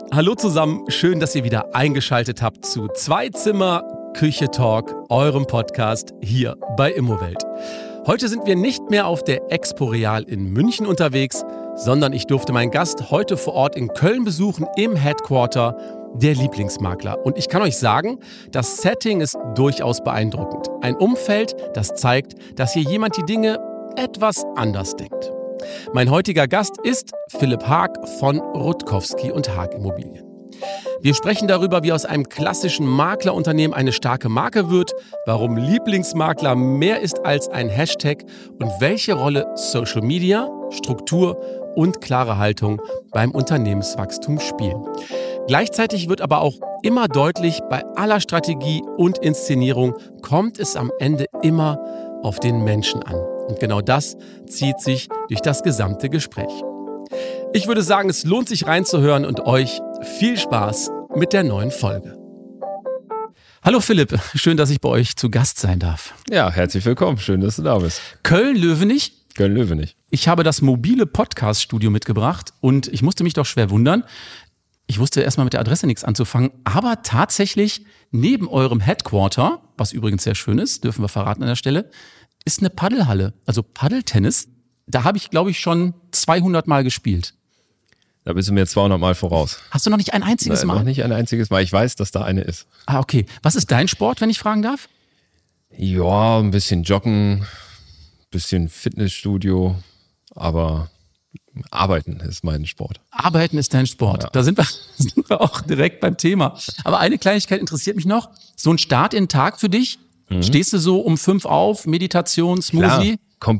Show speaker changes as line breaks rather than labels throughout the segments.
Hallo zusammen, schön, dass ihr wieder eingeschaltet habt zu Zwei-Zimmer Küche Talk, eurem Podcast hier bei Immowelt. Heute sind wir nicht mehr auf der Expo Real in München unterwegs, sondern ich durfte meinen Gast heute vor Ort in Köln besuchen, im Headquarter der Lieblingsmakler. Und ich kann euch sagen, das Setting ist durchaus beeindruckend. Ein Umfeld, das zeigt, dass hier jemand die Dinge etwas anders denkt. Mein heutiger Gast ist Philipp Haag von Rutkowski und Haag Immobilien. Wir sprechen darüber, wie aus einem klassischen Maklerunternehmen eine starke Marke wird, warum Lieblingsmakler mehr ist als ein Hashtag und welche Rolle Social Media, Struktur und klare Haltung beim Unternehmenswachstum spielen. Gleichzeitig wird aber auch immer deutlich, bei aller Strategie und Inszenierung kommt es am Ende immer auf den Menschen an. Und genau das zieht sich durch das gesamte Gespräch. Ich würde sagen, es lohnt sich reinzuhören und euch viel Spaß mit der neuen Folge. Hallo Philipp, schön, dass ich bei euch zu Gast sein darf.
Ja, herzlich willkommen, schön, dass du da bist.
Köln-Löwenich?
Köln-Löwenich.
Ich habe das mobile Podcast-Studio mitgebracht und ich musste mich doch schwer wundern. Ich wusste erstmal mit der Adresse nichts anzufangen, aber tatsächlich neben eurem Headquarter, was übrigens sehr schön ist, dürfen wir verraten an der Stelle, ist eine Paddelhalle, also Paddeltennis. Da habe ich, glaube ich, schon 200 Mal gespielt.
Da bist du mir 200 Mal voraus.
Hast du noch nicht ein einziges Mal?
Noch nicht ein einziges Mal. Ich weiß, dass da eine ist.
Ah, okay. Was ist dein Sport, wenn ich fragen darf?
Ja, ein bisschen Joggen, ein bisschen Fitnessstudio, aber Arbeiten ist mein Sport.
Arbeiten ist dein Sport. Ja. Da sind wir auch direkt beim Thema. Aber eine Kleinigkeit interessiert mich noch. So ein Start in den Tag für dich? Stehst du so um 5 auf, Meditation, Smoothie?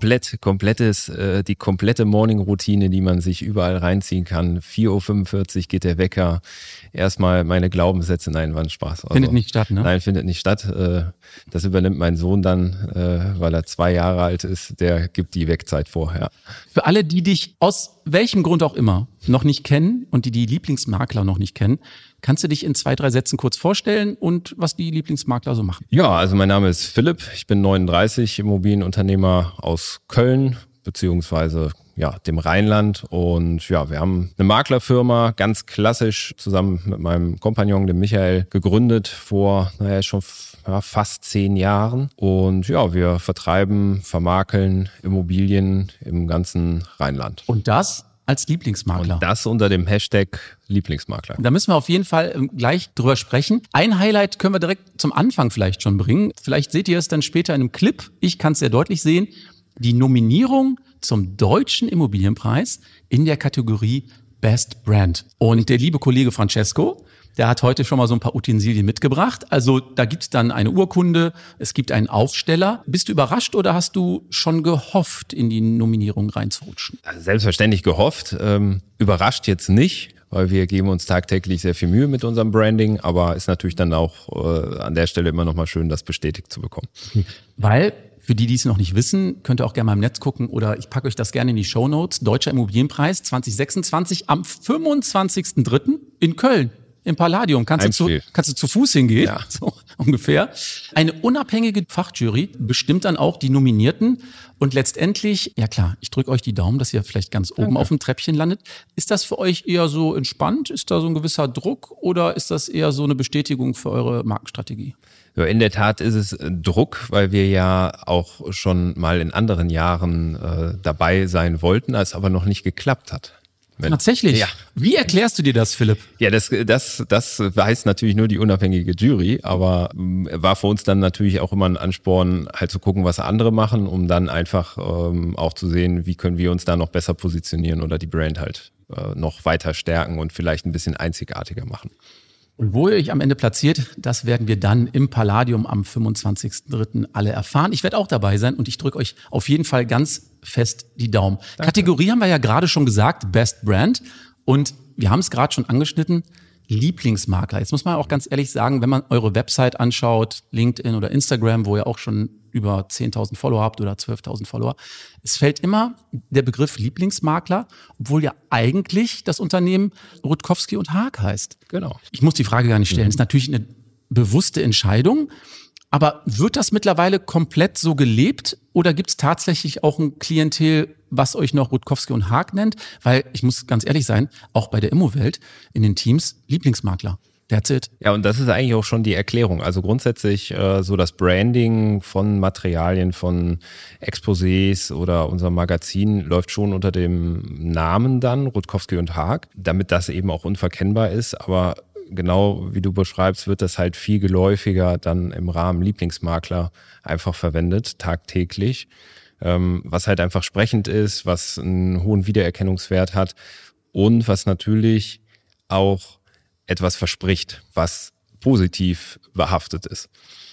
Klar, die komplette Morning-Routine, die man sich überall reinziehen kann. 4.45 Uhr geht der Wecker. Erstmal meine Glaubenssätze, nein, war ein Spaß. Also,
findet nicht statt, ne?
Nein, findet nicht statt. Das übernimmt mein Sohn dann, weil er 2 Jahre alt ist. Der gibt die Wegzeit vor, ja.
Für alle, die dich aus welchem Grund auch immer noch nicht kennen und die Lieblingsmakler noch nicht kennen, kannst du dich in 2, 3 Sätzen kurz vorstellen und was die Lieblingsmakler so machen?
Ja, also mein Name ist Philipp, ich bin 39, Immobilienunternehmer aus Köln, beziehungsweise dem Rheinland. Und ja, wir haben eine Maklerfirma, ganz klassisch, zusammen mit meinem Kompagnon, dem Michael, gegründet vor schon fast 10 Jahren. Und ja, wir vertreiben, vermakeln Immobilien im ganzen Rheinland.
Und das als Lieblingsmakler.
Und das unter dem Hashtag Lieblingsmakler.
Da müssen wir auf jeden Fall gleich drüber sprechen. Ein Highlight können wir direkt zum Anfang vielleicht schon bringen. Vielleicht seht ihr es dann später in einem Clip. Ich kann es sehr deutlich sehen. Die Nominierung zum Deutschen Immobilienpreis in der Kategorie Best Brand. Und der liebe Kollege Francesco, der hat heute schon mal so ein paar Utensilien mitgebracht. Also da gibt es dann eine Urkunde, es gibt einen Aufsteller. Bist du überrascht oder hast du schon gehofft, in die Nominierung reinzurutschen?
Also selbstverständlich gehofft. Überrascht jetzt nicht, weil wir geben uns tagtäglich sehr viel Mühe mit unserem Branding. Aber ist natürlich dann auch an der Stelle immer noch mal schön, das bestätigt zu bekommen.
Weil, für die es noch nicht wissen, könnt ihr auch gerne mal im Netz gucken oder ich packe euch das gerne in die Shownotes. Deutscher Immobilienpreis 2026 am 25.03. in Köln. Im Palladium. Kannst du zu Fuß hingehen, ja. So ungefähr. Eine unabhängige Fachjury bestimmt dann auch die Nominierten. Und letztendlich, ja klar, ich drücke euch die Daumen, dass ihr vielleicht ganz oben auf dem Treppchen landet. Ist das für euch eher so entspannt? Ist da so ein gewisser Druck oder ist das eher so eine Bestätigung für eure Markenstrategie?
Ja, in der Tat ist es Druck, weil wir ja auch schon mal in anderen Jahren dabei sein wollten, als aber noch nicht geklappt hat.
Tatsächlich? Ja. Wie erklärst du dir das, Philipp?
Ja, das weiß natürlich nur die unabhängige Jury, aber war für uns dann natürlich auch immer ein Ansporn, halt zu gucken, was andere machen, um dann einfach auch zu sehen, wie können wir uns da noch besser positionieren oder die Brand halt noch weiter stärken und vielleicht ein bisschen einzigartiger machen.
Und wo ihr euch am Ende platziert, das werden wir dann im Palladium am 25.03. alle erfahren. Ich werde auch dabei sein und ich drücke euch auf jeden Fall ganz fest die Daumen. Danke. Kategorie haben wir ja gerade schon gesagt, Best Brand. Und wir haben es gerade schon angeschnitten, Lieblingsmakler. Jetzt muss man auch ganz ehrlich sagen, wenn man eure Website anschaut, LinkedIn oder Instagram, wo ihr auch schon über 10.000 Follower habt oder 12.000 Follower, es fällt immer der Begriff Lieblingsmakler, obwohl ja eigentlich das Unternehmen Rutkowski und Haag heißt.
Genau.
Ich muss die Frage gar nicht stellen. Das ist natürlich eine bewusste Entscheidung. Aber wird das mittlerweile komplett so gelebt oder gibt es tatsächlich auch ein Klientel, was euch noch Rutkowski und Haag nennt? Weil ich muss ganz ehrlich sein, auch bei der Immowelt in den Teams Lieblingsmakler. That's it.
Ja, und das ist eigentlich auch schon die Erklärung. Also grundsätzlich so das Branding von Materialien, von Exposés oder unserem Magazin läuft schon unter dem Namen dann, Rutkowski und Haag, damit das eben auch unverkennbar ist. Aber genau wie du beschreibst, wird das halt viel geläufiger dann im Rahmen Lieblingsmakler einfach verwendet, tagtäglich. Was halt einfach sprechend ist, was einen hohen Wiedererkennungswert hat und was natürlich auch etwas verspricht, was positiv behaftet ist.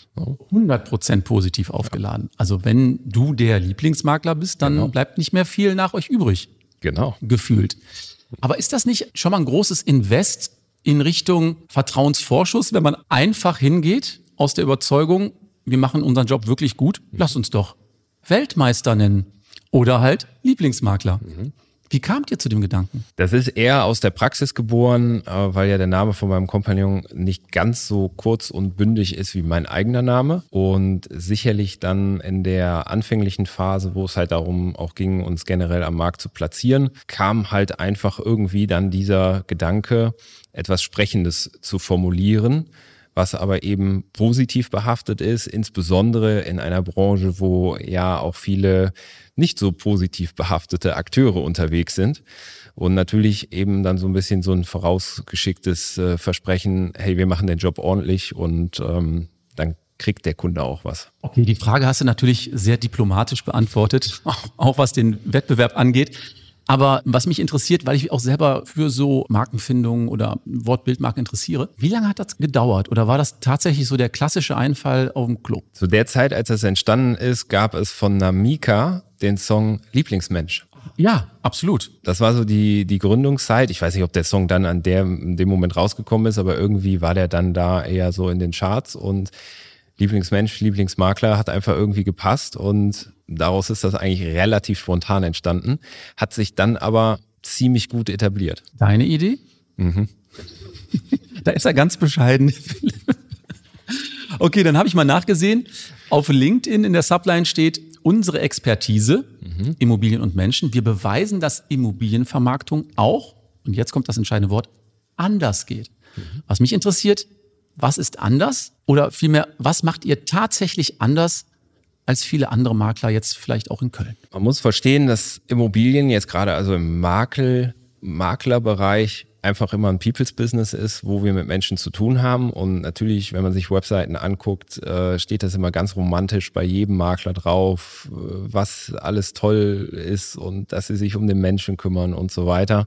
100% positiv aufgeladen. Also wenn du der Lieblingsmakler bist, dann bleibt nicht mehr viel nach euch übrig.
Genau.
Gefühlt. Aber ist das nicht schon mal ein großes Invest in Richtung Vertrauensvorschuss, wenn man einfach hingeht aus der Überzeugung, wir machen unseren Job wirklich gut, lass uns doch Weltmeister nennen oder halt Lieblingsmakler. Wie kamt ihr zu dem Gedanken?
Das ist eher aus der Praxis geboren, weil ja der Name von meinem Kompagnon nicht ganz so kurz und bündig ist wie mein eigener Name. Und sicherlich dann in der anfänglichen Phase, wo es halt darum auch ging, uns generell am Markt zu platzieren, kam halt einfach irgendwie dann dieser Gedanke, etwas Sprechendes zu formulieren, was aber eben positiv behaftet ist, insbesondere in einer Branche, wo ja auch viele nicht so positiv behaftete Akteure unterwegs sind. Und natürlich eben dann so ein bisschen so ein vorausgeschicktes Versprechen, hey, wir machen den Job ordentlich und dann kriegt der Kunde auch was.
Okay, die Frage hast du natürlich sehr diplomatisch beantwortet, auch was den Wettbewerb angeht. Aber was mich interessiert, weil ich auch selber für so Markenfindung oder Wortbildmarken interessiere, wie lange hat das gedauert? Oder war das tatsächlich so der klassische Einfall auf dem Klo?
Zu der Zeit, als das entstanden ist, gab es von Namika den Song Lieblingsmensch.
Ja, absolut.
Das war so die Gründungszeit. Ich weiß nicht, ob der Song dann in dem Moment rausgekommen ist, aber irgendwie war der dann da eher so in den Charts und Lieblingsmensch, Lieblingsmakler hat einfach irgendwie gepasst und daraus ist das eigentlich relativ spontan entstanden, hat sich dann aber ziemlich gut etabliert.
Deine Idee? Da ist er ganz bescheiden. Okay, dann habe ich mal nachgesehen. Auf LinkedIn in der Subline steht, unsere Expertise, Immobilien und Menschen. Wir beweisen, dass Immobilienvermarktung auch, und jetzt kommt das entscheidende Wort, anders geht. Was mich interessiert, was ist anders? Oder vielmehr, was macht ihr tatsächlich anders als viele andere Makler jetzt vielleicht auch in Köln?
Man muss verstehen, dass Immobilien jetzt gerade also im Maklerbereich einfach immer ein People's Business ist, wo wir mit Menschen zu tun haben. Und natürlich, wenn man sich Webseiten anguckt, steht das immer ganz romantisch bei jedem Makler drauf, was alles toll ist und dass sie sich um den Menschen kümmern und so weiter.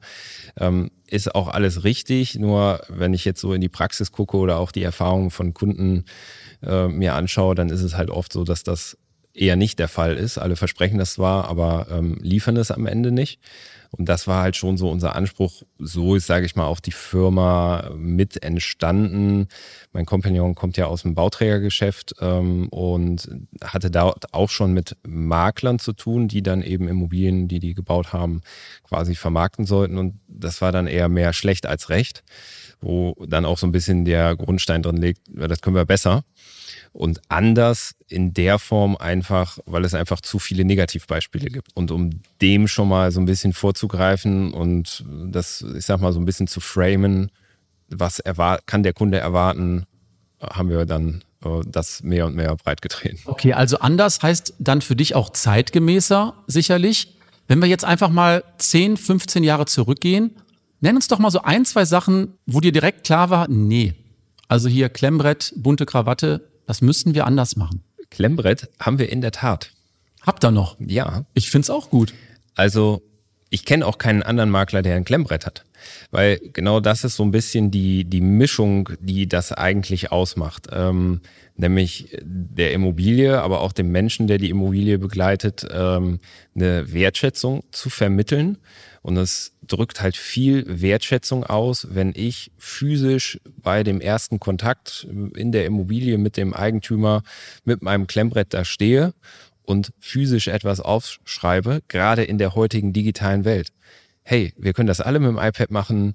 Ist auch alles richtig, nur wenn ich jetzt so in die Praxis gucke oder auch die Erfahrungen von Kunden mir anschaue, dann ist es halt oft so, dass das eher nicht der Fall ist. Alle versprechen das zwar, aber liefern es am Ende nicht. Und das war halt schon so unser Anspruch. So ist, sage ich mal, auch die Firma mit entstanden. Mein Kompagnon kommt ja aus dem Bauträgergeschäft und hatte dort auch schon mit Maklern zu tun, die dann eben Immobilien, die gebaut haben, quasi vermarkten sollten. Und das war dann eher mehr schlecht als recht, wo dann auch so ein bisschen der Grundstein drin liegt, das können wir besser. Und anders in der Form einfach, weil es einfach zu viele Negativbeispiele gibt. Und um dem schon mal so ein bisschen vorzugreifen und das, ich sag mal, so ein bisschen zu framen, was kann der Kunde erwarten, haben wir dann das mehr und mehr breit getreten.
Okay, also anders heißt dann für dich auch zeitgemäßer sicherlich. Wenn wir jetzt einfach mal 10, 15 Jahre zurückgehen, nenn uns doch mal so 1, 2 Sachen, wo dir direkt klar war, nee, also hier Klemmbrett, bunte Krawatte, das müssen wir anders machen.
Klemmbrett haben wir in der Tat.
Habt ihr noch?
Ja.
Ich find's auch gut.
Also ich kenne auch keinen anderen Makler, der ein Klemmbrett hat. Weil genau das ist so ein bisschen die Mischung, die das eigentlich ausmacht. Nämlich der Immobilie, aber auch dem Menschen, der die Immobilie begleitet, eine Wertschätzung zu vermitteln. Und es drückt halt viel Wertschätzung aus, wenn ich physisch bei dem ersten Kontakt in der Immobilie mit dem Eigentümer mit meinem Klemmbrett da stehe und physisch etwas aufschreibe, gerade in der heutigen digitalen Welt. Hey, wir können das alle mit dem iPad machen.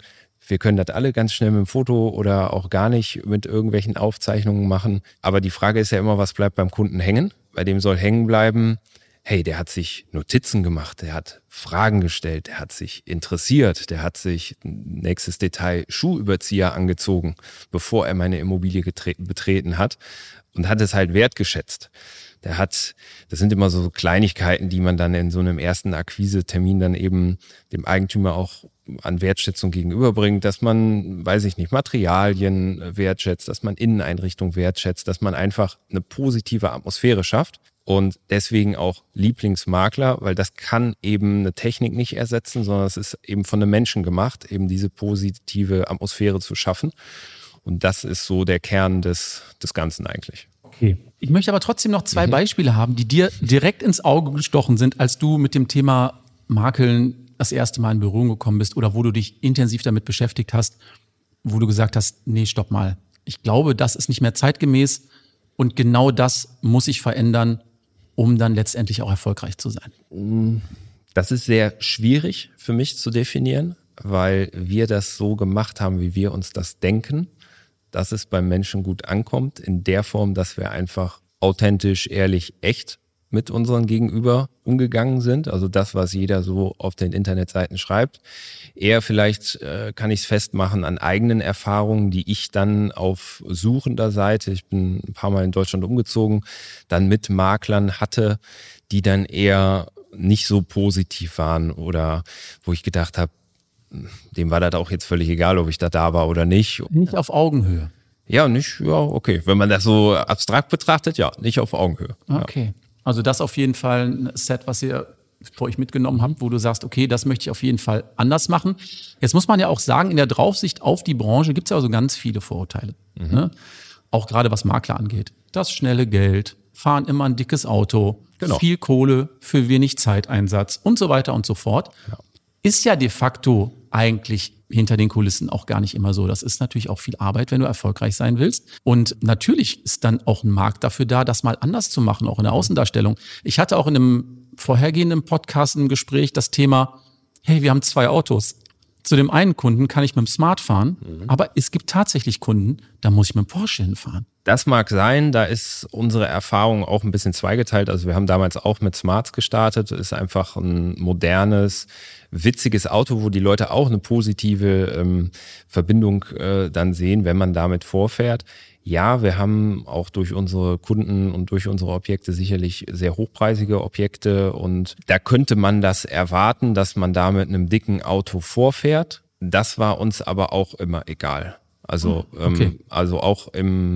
Wir können das alle ganz schnell mit dem Foto oder auch gar nicht mit irgendwelchen Aufzeichnungen machen. Aber die Frage ist ja immer, was bleibt beim Kunden hängen? Bei dem soll hängen bleiben, hey, der hat sich Notizen gemacht, der hat Fragen gestellt, der hat sich interessiert, der hat sich, nächstes Detail, Schuhüberzieher angezogen, bevor er meine Immobilie betreten hat und hat es halt wertgeschätzt. Das sind immer so Kleinigkeiten, die man dann in so einem ersten Akquise-Termin dann eben dem Eigentümer auch an Wertschätzung gegenüberbringt, dass man, weiß ich nicht, Materialien wertschätzt, dass man Inneneinrichtung wertschätzt, dass man einfach eine positive Atmosphäre schafft. Und deswegen auch Lieblingsmakler, weil das kann eben eine Technik nicht ersetzen, sondern es ist eben von einem Menschen gemacht, eben diese positive Atmosphäre zu schaffen. Und das ist so der Kern des Ganzen eigentlich.
Okay. Ich möchte aber trotzdem noch 2 Beispiele haben, die dir direkt ins Auge gestochen sind, als du mit dem Thema Makeln das erste Mal in Berührung gekommen bist oder wo du dich intensiv damit beschäftigt hast, wo du gesagt hast, nee, stopp mal. Ich glaube, das ist nicht mehr zeitgemäß und genau das muss ich verändern, um dann letztendlich auch erfolgreich zu sein?
Das ist sehr schwierig für mich zu definieren, weil wir das so gemacht haben, wie wir uns das denken, dass es beim Menschen gut ankommt, in der Form, dass wir einfach authentisch, ehrlich, echt mit unseren Gegenüber umgegangen sind. Also das, was jeder so auf den Internetseiten schreibt. Eher vielleicht kann ich es festmachen an eigenen Erfahrungen, die ich dann auf suchender Seite, ich bin ein paar Mal in Deutschland umgezogen, dann mit Maklern hatte, die dann eher nicht so positiv waren oder wo ich gedacht habe, dem war das auch jetzt völlig egal, ob ich da war oder nicht.
Nicht auf Augenhöhe.
Ja, okay. Wenn man das so abstrakt betrachtet, ja, nicht auf Augenhöhe.
Okay. Ja. Also das auf jeden Fall ein Set, was ihr für euch mitgenommen habt, wo du sagst, okay, das möchte ich auf jeden Fall anders machen. Jetzt muss man ja auch sagen, in der Draufsicht auf die Branche gibt es ja also ganz viele Vorurteile. Ne? Auch gerade was Makler angeht. Das schnelle Geld, fahren immer ein dickes Auto, viel Kohle für wenig Zeiteinsatz und so weiter und so fort. Ja. Ist ja de facto eigentlich hinter den Kulissen auch gar nicht immer so. Das ist natürlich auch viel Arbeit, wenn du erfolgreich sein willst. Und natürlich ist dann auch ein Markt dafür da, das mal anders zu machen, auch in der Außendarstellung. Ich hatte auch in einem vorhergehenden Podcast ein Gespräch das Thema, hey, wir haben 2 Autos. Zu dem einen Kunden kann ich mit dem Smart fahren, aber es gibt tatsächlich Kunden, da muss ich mit dem Porsche hinfahren.
Das mag sein, da ist unsere Erfahrung auch ein bisschen zweigeteilt. Also wir haben damals auch mit Smarts gestartet. Das ist einfach ein modernes, witziges Auto, wo die Leute auch eine positive Verbindung dann sehen, wenn man damit vorfährt. Ja, wir haben auch durch unsere Kunden und durch unsere Objekte sicherlich sehr hochpreisige Objekte und da könnte man das erwarten, dass man da mit einem dicken Auto vorfährt. Das war uns aber auch immer egal. Also, also auch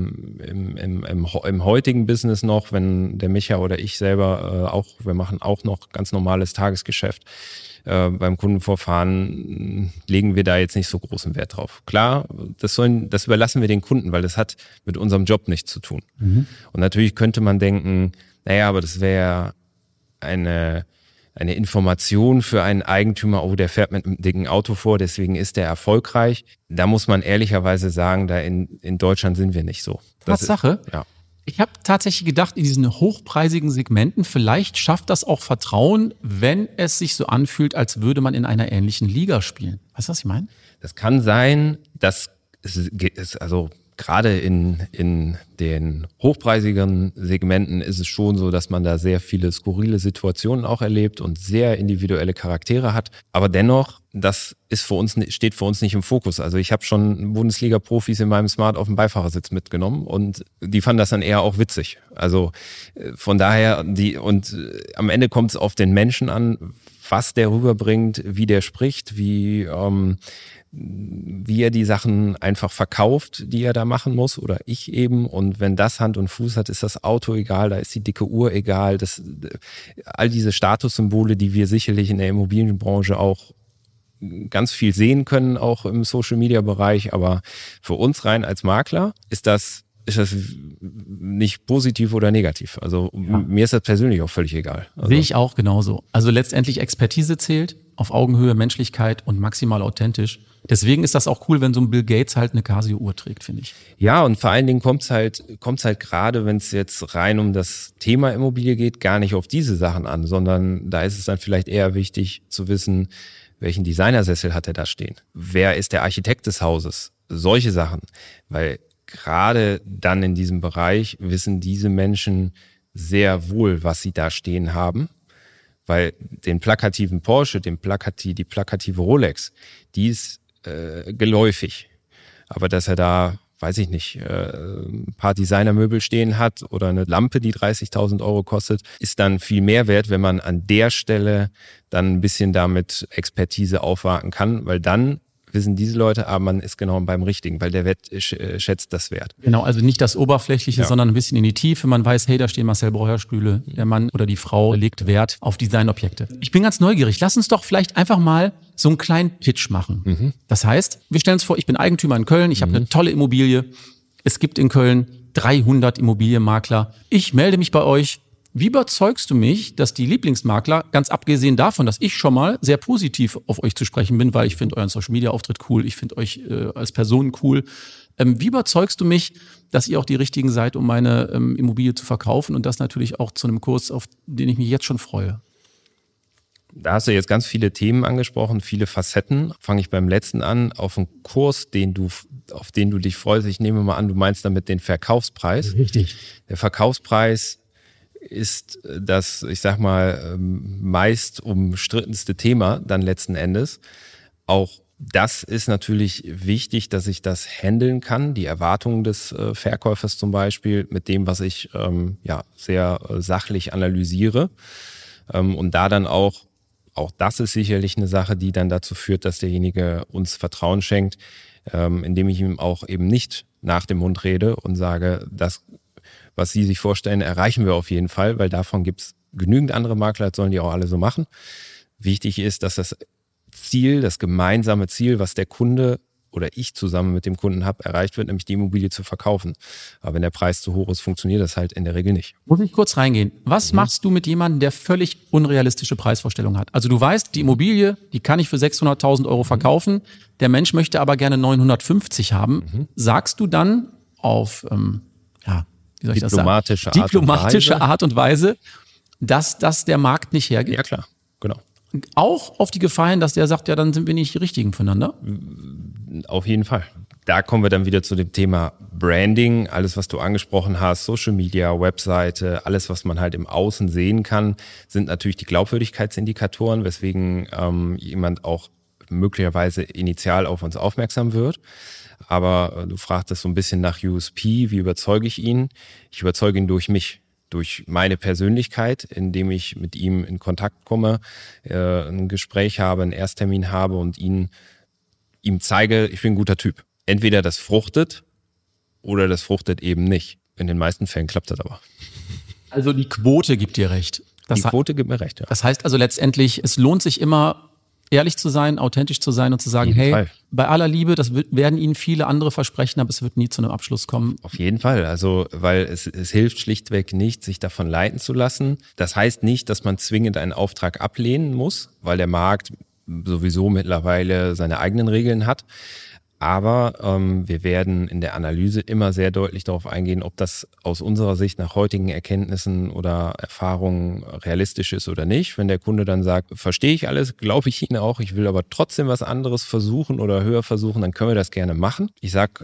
im heutigen Business noch, wenn der Micha oder ich selber wir machen auch noch ganz normales Tagesgeschäft. Beim Kundenvorfahren legen wir da jetzt nicht so großen Wert drauf. Klar, das überlassen wir den Kunden, weil das hat mit unserem Job nichts zu tun. Und natürlich könnte man denken, naja, aber das wäre eine Information für einen Eigentümer, oh, der fährt mit einem dicken Auto vor, deswegen ist der erfolgreich. Da muss man ehrlicherweise sagen, da in Deutschland sind wir nicht so.
Tatsache?
Ja.
Ich habe tatsächlich gedacht, in diesen hochpreisigen Segmenten, vielleicht schafft das auch Vertrauen, wenn es sich so anfühlt, als würde man in einer ähnlichen Liga spielen. Weißt du, was ich meine?
Das kann sein, dass es also gerade in den hochpreisigeren Segmenten ist es schon so, dass man da sehr viele skurrile Situationen auch erlebt und sehr individuelle Charaktere hat. Aber dennoch, das steht für uns nicht im Fokus. Also ich habe schon Bundesliga-Profis in meinem Smart auf dem Beifahrersitz mitgenommen und die fanden das dann eher auch witzig. Also von daher, am Ende kommt es auf den Menschen an, was der rüberbringt, wie der spricht, wie er die Sachen einfach verkauft, die er da machen muss oder ich eben. Und wenn das Hand und Fuß hat, ist das Auto egal, da ist die dicke Uhr egal. All diese Statussymbole, die wir sicherlich in der Immobilienbranche auch ganz viel sehen können, auch im Social-Media-Bereich. Aber für uns rein als Makler ist das nicht positiv oder negativ. Also mir ist das persönlich auch völlig egal. Also,
sehe ich auch genauso. Also letztendlich Expertise zählt, auf Augenhöhe, Menschlichkeit und maximal authentisch. Deswegen ist das auch cool, wenn so ein Bill Gates halt eine Casio-Uhr trägt, finde ich.
Ja, und vor allen Dingen kommt's halt gerade, wenn es jetzt rein um das Thema Immobilie geht, gar nicht auf diese Sachen an, sondern da ist es dann vielleicht eher wichtig zu wissen, welchen Designersessel hat er da stehen? Wer ist der Architekt des Hauses? Solche Sachen. Weil gerade dann in diesem Bereich wissen diese Menschen sehr wohl, was sie da stehen haben. Weil den plakativen Porsche, die plakative Rolex, die ist geläufig. Aber dass er da, weiß ich nicht, ein paar Designermöbel stehen hat oder eine Lampe, die 30.000 Euro kostet, ist dann viel mehr wert, wenn man an der Stelle dann ein bisschen damit Expertise aufwarten kann, weil dann wissen diese Leute, aber man ist genau beim Richtigen, weil der schätzt das Wert.
Genau, also nicht das Oberflächliche, sondern ein bisschen in die Tiefe. Man weiß, hey, da stehen Marcel Breuer Stühle. Der Mann oder die Frau legt Wert auf Designobjekte. Ich bin ganz neugierig. Lass uns doch vielleicht einfach mal so einen kleinen Pitch machen. Das heißt, wir stellen uns vor, ich bin Eigentümer in Köln. Ich habe eine tolle Immobilie. Es gibt in Köln 300 Immobilienmakler. Ich melde mich bei euch. Wie überzeugst du mich, dass die Lieblingsmakler, ganz abgesehen davon, dass ich schon mal sehr positiv auf euch zu sprechen bin, weil ich finde euren Social-Media-Auftritt cool, ich finde euch als Person cool. Wie überzeugst du mich, dass ihr auch die Richtigen seid, um meine Immobilie zu verkaufen und das natürlich auch zu einem Kurs, auf den ich mich jetzt schon freue?
Da hast du jetzt ganz viele Themen angesprochen, viele Facetten. Fange ich beim letzten an, auf einen Kurs, auf den du dich freust. Ich nehme mal an, du meinst damit den Verkaufspreis.
Richtig.
Der Verkaufspreis ist das, ich sag mal, meist umstrittenste Thema dann letzten Endes. Auch das ist natürlich wichtig, dass ich das handeln kann, die Erwartungen des Verkäufers zum Beispiel, mit dem, was ich sehr sachlich analysiere. Und da dann auch das ist sicherlich eine Sache, die dann dazu führt, dass derjenige uns Vertrauen schenkt, indem ich ihm auch eben nicht nach dem Mund rede und sage, das, was Sie sich vorstellen, erreichen wir auf jeden Fall, weil davon gibt es genügend andere Makler, das sollen die auch alle so machen. Wichtig ist, dass das Ziel, das gemeinsame Ziel, was der Kunde oder ich zusammen mit dem Kunden habe, erreicht wird, nämlich die Immobilie zu verkaufen. Aber wenn der Preis zu hoch ist, funktioniert das halt in der Regel nicht.
Muss ich kurz reingehen? Was machst du mit jemandem, der völlig unrealistische Preisvorstellungen hat? Also du weißt, die Immobilie, die kann ich für 600.000 Euro verkaufen. Der Mensch möchte aber gerne 950 haben. Sagst du dann auf, diplomatische Art und Weise, dass das der Markt nicht hergibt?
Ja, klar, genau.
Auch auf die Gefahr hin, dass der sagt, ja, dann sind wir nicht die Richtigen füreinander?
Auf jeden Fall. Da kommen wir dann wieder zu dem Thema Branding, alles, was du angesprochen hast, Social Media, Webseite, alles, was man halt im Außen sehen kann, sind natürlich die Glaubwürdigkeitsindikatoren, weswegen jemand auch möglicherweise initial auf uns aufmerksam wird. Aber du fragtest so ein bisschen nach USP, wie überzeuge ich ihn? Ich überzeuge ihn durch mich. Durch meine Persönlichkeit, indem ich mit ihm in Kontakt komme, ein Gespräch habe, einen Ersttermin habe und ihm zeige, ich bin ein guter Typ. Entweder das fruchtet oder das fruchtet eben nicht. In den meisten Fällen klappt das aber.
Also die Quote gibt dir recht.
Die Quote gibt mir recht, ja.
Das heißt also letztendlich, es lohnt sich immer, ehrlich zu sein, authentisch zu sein und zu sagen, hey, Fall. Bei aller Liebe, werden Ihnen viele andere versprechen, aber es wird nie zu einem Abschluss kommen.
Auf jeden Fall, also weil es hilft schlichtweg nicht, sich davon leiten zu lassen. Das heißt nicht, dass man zwingend einen Auftrag ablehnen muss, weil der Markt sowieso mittlerweile seine eigenen Regeln hat. Aber wir werden in der Analyse immer sehr deutlich darauf eingehen, ob das aus unserer Sicht nach heutigen Erkenntnissen oder Erfahrungen realistisch ist oder nicht. Wenn der Kunde dann sagt, verstehe ich alles, glaube ich Ihnen auch, ich will aber trotzdem was anderes versuchen oder höher versuchen, dann können wir das gerne machen. Ich sage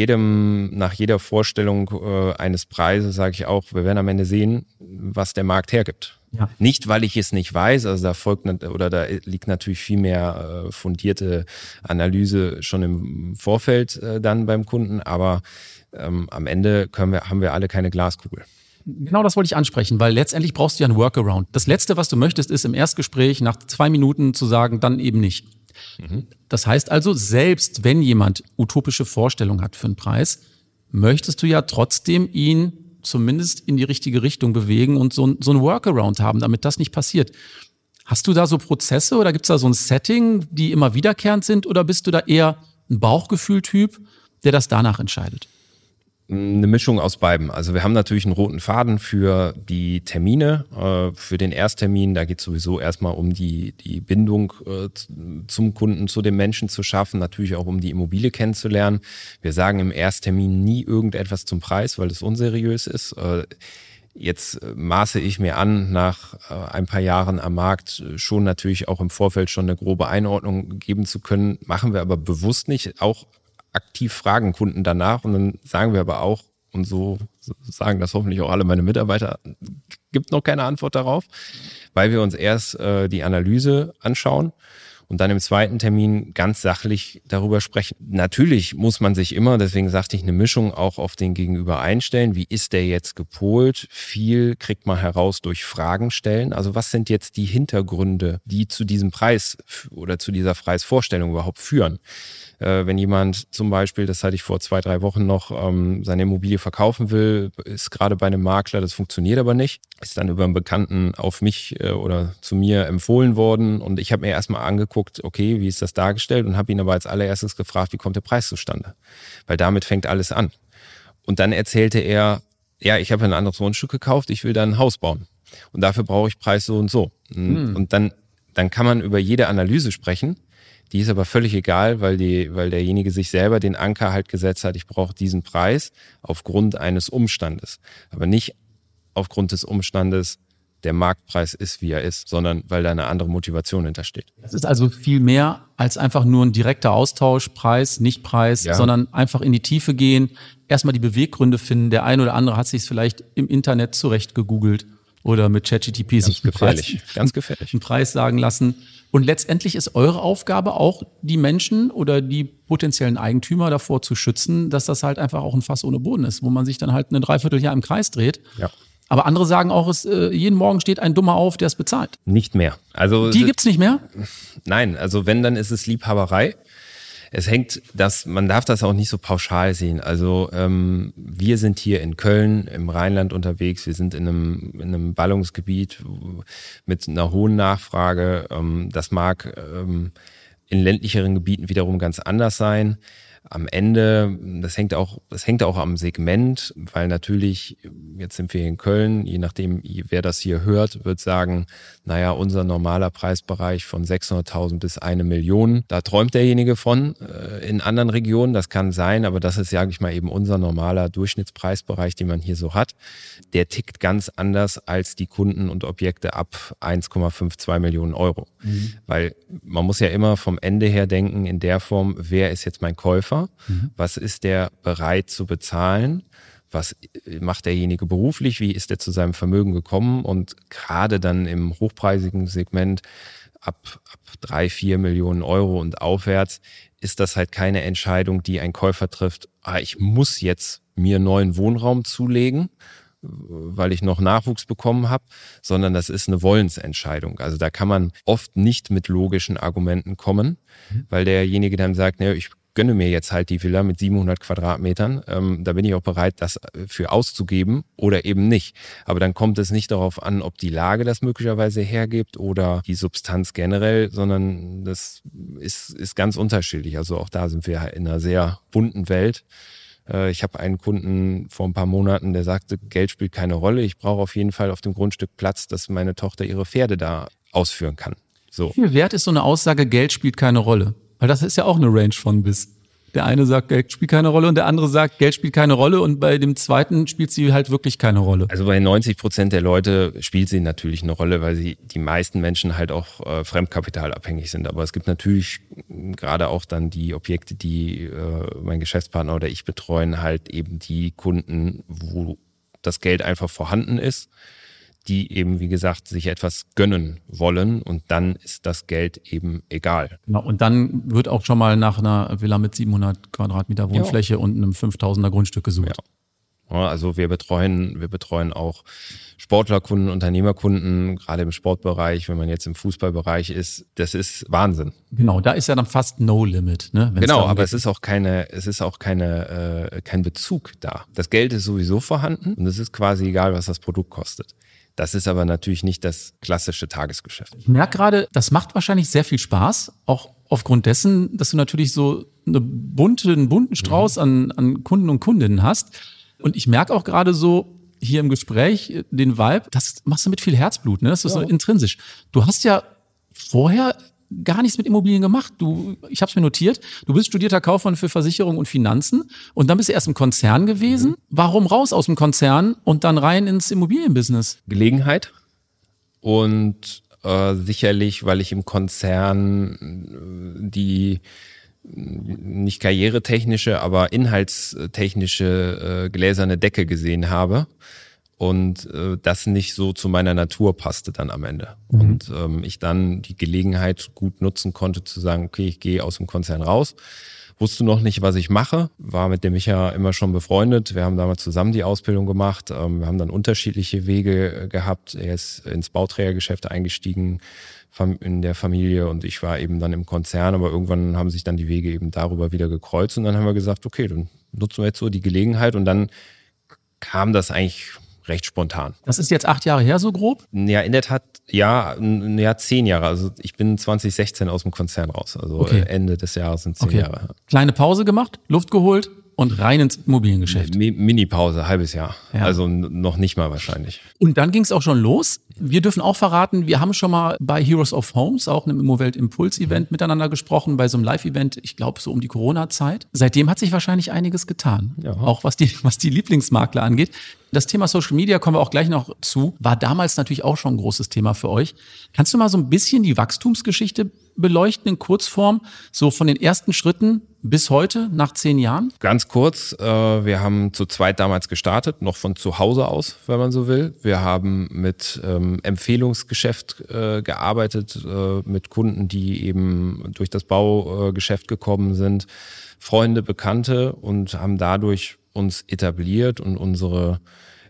nach jeder Vorstellung eines Preises, sage ich auch, wir werden am Ende sehen, was der Markt hergibt. Ja. Nicht, weil ich es nicht weiß, also da liegt natürlich viel mehr fundierte Analyse schon im Vorfeld dann beim Kunden, aber am Ende haben wir alle keine Glaskugel.
Genau das wollte ich ansprechen, weil letztendlich brauchst du ja einen Workaround. Das Letzte, was du möchtest, ist im Erstgespräch nach 2 Minuten zu sagen, dann eben nicht. Das heißt also, selbst wenn jemand utopische Vorstellungen hat für einen Preis, möchtest du ja trotzdem ihn zumindest in die richtige Richtung bewegen und so ein Workaround haben, damit das nicht passiert. Hast du da so Prozesse oder gibt es da so ein Setting, die immer wiederkehrend sind, oder bist du da eher ein Bauchgefühl-Typ, der das danach entscheidet?
Eine Mischung aus beidem. Also wir haben natürlich einen roten Faden für die Termine, für den Ersttermin. Da geht es sowieso erstmal um die Bindung zum Kunden, zu dem Menschen zu schaffen, natürlich auch um die Immobilie kennenzulernen. Wir sagen im Ersttermin nie irgendetwas zum Preis, weil das unseriös ist. Jetzt maße ich mir an, nach ein paar Jahren am Markt schon natürlich auch im Vorfeld schon eine grobe Einordnung geben zu können. Machen wir aber bewusst nicht. Auch aktiv fragen Kunden danach und dann sagen wir aber auch, und so sagen das hoffentlich auch alle meine Mitarbeiter, gibt noch keine Antwort darauf, weil wir uns erst die Analyse anschauen und dann im zweiten Termin ganz sachlich darüber sprechen. Natürlich muss man sich immer, deswegen sagte ich, eine Mischung auch auf den Gegenüber einstellen. Wie ist der jetzt gepolt? Viel kriegt man heraus durch Fragen stellen. Also was sind jetzt die Hintergründe, die zu diesem Preis oder zu dieser Preisvorstellung überhaupt führen? Wenn jemand zum Beispiel, das hatte ich vor 2-3 Wochen noch, seine Immobilie verkaufen will, ist gerade bei einem Makler, das funktioniert aber nicht, ist dann über einen Bekannten auf mich oder zu mir empfohlen worden und ich habe mir erstmal angeguckt, okay, wie ist das dargestellt und habe ihn aber als allererstes gefragt, wie kommt der Preis zustande? Weil damit fängt alles an. Und dann erzählte er, ja, ich habe ein anderes Grundstück gekauft, ich will da ein Haus bauen und dafür brauche ich Preis so und so. Und dann kann man über jede Analyse sprechen. Die ist aber völlig egal, weil derjenige sich selber den Anker halt gesetzt hat, ich brauche diesen Preis aufgrund eines Umstandes. Aber nicht aufgrund des Umstandes, der Marktpreis ist, wie er ist, sondern weil da eine andere Motivation hintersteht.
Das ist also viel mehr als einfach nur ein direkter Austausch, Preis, nicht Preis, sondern einfach in die Tiefe gehen, erstmal die Beweggründe finden. Der eine oder andere hat sich vielleicht im Internet zurecht gegoogelt oder mit ChatGPT sich
ganz gefährlich.
einen Preis sagen lassen. Und letztendlich ist eure Aufgabe auch, die Menschen oder die potenziellen Eigentümer davor zu schützen, dass das halt einfach auch ein Fass ohne Boden ist, wo man sich dann halt ein Dreivierteljahr im Kreis dreht.
Ja.
Aber andere sagen auch, jeden Morgen steht ein Dummer auf, der es bezahlt.
Nicht mehr. Also
die gibt's nicht mehr?
Nein, also wenn, dann ist es Liebhaberei. Es hängt, man darf das auch nicht so pauschal sehen. Also wir sind hier in Köln im Rheinland unterwegs. Wir sind in einem Ballungsgebiet mit einer hohen Nachfrage. Das mag in ländlicheren Gebieten wiederum ganz anders sein. Am Ende, das hängt auch am Segment, weil natürlich, jetzt sind wir in Köln, je nachdem, wer das hier hört, wird sagen, naja, unser normaler Preisbereich von 600.000 bis 1 Million, da träumt derjenige von. In anderen Regionen, das kann sein, aber das ist, sage ich mal, eben unser normaler Durchschnittspreisbereich, den man hier so hat. Der tickt ganz anders als die Kunden und Objekte ab 1,52 Millionen Euro. Mhm. Weil man muss ja immer vom Ende her denken, in der Form, wer ist jetzt mein Käufer? Was ist der bereit zu bezahlen? Was macht derjenige beruflich? Wie ist er zu seinem Vermögen gekommen? Und gerade dann im hochpreisigen Segment ab 3-4 Millionen Euro und aufwärts ist das halt keine Entscheidung, die ein Käufer trifft. Ich muss jetzt mir neuen Wohnraum zulegen, weil ich noch Nachwuchs bekommen habe, sondern das ist eine Wollensentscheidung. Also da kann man oft nicht mit logischen Argumenten kommen, weil derjenige dann sagt, ne, ich gönne mir jetzt halt die Villa mit 700 Quadratmetern, da bin ich auch bereit, das für auszugeben oder eben nicht. Aber dann kommt es nicht darauf an, ob die Lage das möglicherweise hergibt oder die Substanz generell, sondern das ist ganz unterschiedlich. Also auch da sind wir in einer sehr bunten Welt. Ich habe einen Kunden vor ein paar Monaten, der sagte, Geld spielt keine Rolle. Ich brauche auf jeden Fall auf dem Grundstück Platz, dass meine Tochter ihre Pferde da ausführen kann. So.
Wie viel wert ist so eine Aussage, Geld spielt keine Rolle? Weil das ist ja auch eine Range von bis. Der eine sagt, Geld spielt keine Rolle und der andere sagt, Geld spielt keine Rolle und bei dem zweiten spielt sie halt wirklich keine Rolle.
Also bei 90% der Leute spielt sie natürlich eine Rolle, weil die meisten Menschen halt auch fremdkapitalabhängig sind. Aber es gibt natürlich gerade auch dann die Objekte, die mein Geschäftspartner oder ich betreuen, halt eben die Kunden, wo das Geld einfach vorhanden ist, die eben, wie gesagt, sich etwas gönnen wollen und dann ist das Geld eben egal.
Genau, und dann wird auch schon mal nach einer Villa mit 700 Quadratmeter Wohnfläche und einem 5.000er Grundstück gesucht.
Ja, also wir betreuen auch Sportlerkunden, Unternehmerkunden, gerade im Sportbereich, wenn man jetzt im Fußballbereich ist, das ist Wahnsinn.
Genau, da ist ja dann fast No Limit. Ne,
genau, aber es ist auch kein Bezug da. Das Geld ist sowieso vorhanden und es ist quasi egal, was das Produkt kostet. Das ist aber natürlich nicht das klassische Tagesgeschäft.
Ich merke gerade, das macht wahrscheinlich sehr viel Spaß, auch aufgrund dessen, dass du natürlich so einen bunten Strauß an Kunden und Kundinnen hast. Und ich merke auch gerade so hier im Gespräch den Vibe, das machst du mit viel Herzblut, ne? Das ist so intrinsisch. Du hast ja vorher gar nichts mit Immobilien gemacht. Ich habe es mir notiert, du bist studierter Kaufmann für Versicherung und Finanzen und dann bist du erst im Konzern gewesen. Warum raus aus dem Konzern und dann rein ins Immobilienbusiness?
Gelegenheit und sicherlich, weil ich im Konzern die nicht karrieretechnische, aber inhaltstechnische gläserne Decke gesehen habe und das nicht so zu meiner Natur passte dann am Ende. Und ich dann die Gelegenheit gut nutzen konnte zu sagen, okay, ich gehe aus dem Konzern raus. Wusste noch nicht, was ich mache, war mit dem Micha immer schon befreundet. Wir haben damals zusammen die Ausbildung gemacht. Wir haben dann unterschiedliche Wege gehabt. Er ist ins Bauträgergeschäft eingestiegen in der Familie und ich war eben dann im Konzern. Aber irgendwann haben sich dann die Wege eben darüber wieder gekreuzt und dann haben wir gesagt, okay, dann nutzen wir jetzt so die Gelegenheit und dann kam das eigentlich recht spontan.
Das ist jetzt 8 Jahre her, so grob?
Ja, in der Tat, 10 Jahre. Also ich bin 2016 aus dem Konzern raus. Also Ende des Jahres sind 10 Jahre.
Kleine Pause gemacht, Luft geholt und rein ins Immobiliengeschäft.
Mini-Pause, halbes Jahr. Ja. Also noch nicht mal wahrscheinlich.
Und dann ging es auch schon los. Wir dürfen auch verraten, wir haben schon mal bei Heroes of Homes, auch einem Immowelt-Impuls-Event miteinander gesprochen, bei so einem Live-Event, ich glaube so um die Corona-Zeit. Seitdem hat sich wahrscheinlich einiges getan, auch was die Lieblingsmakler angeht. Das Thema Social Media, kommen wir auch gleich noch zu, war damals natürlich auch schon ein großes Thema für euch. Kannst du mal so ein bisschen die Wachstumsgeschichte beleuchten in Kurzform, so von den ersten Schritten bis heute, nach 10 Jahren?
Ganz kurz, wir haben zu zweit damals gestartet, noch von zu Hause aus, wenn man so will. Wir haben mit Empfehlungsgeschäft gearbeitet, mit Kunden, die eben durch das Baugeschäft gekommen sind, Freunde, Bekannte und haben dadurch uns etabliert und unsere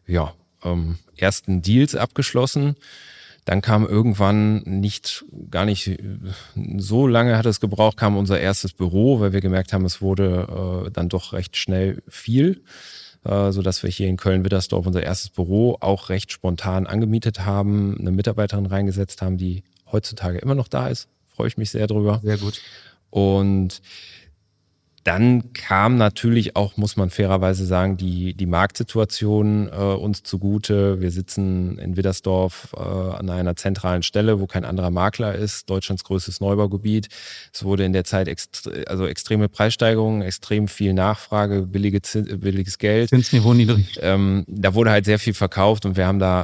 ersten Deals abgeschlossen. Dann kam irgendwann gar nicht so lange hat es gebraucht, kam unser erstes Büro, weil wir gemerkt haben, es wurde dann doch recht schnell viel, sodass wir hier in Köln-Widdersdorf unser erstes Büro auch recht spontan angemietet haben, eine Mitarbeiterin reingesetzt haben, die heutzutage immer noch da ist. Freue ich mich sehr drüber.
Sehr gut.
Und dann kam natürlich auch, muss man fairerweise sagen, die Marktsituation uns zugute. Wir sitzen in Widdersdorf an einer zentralen Stelle, wo kein anderer Makler ist, Deutschlands größtes Neubaugebiet. Es wurde in der Zeit extreme Preissteigerungen, extrem viel Nachfrage, billiges Geld.
Zinsniveau niedrig.
Da wurde halt sehr viel verkauft und wir haben da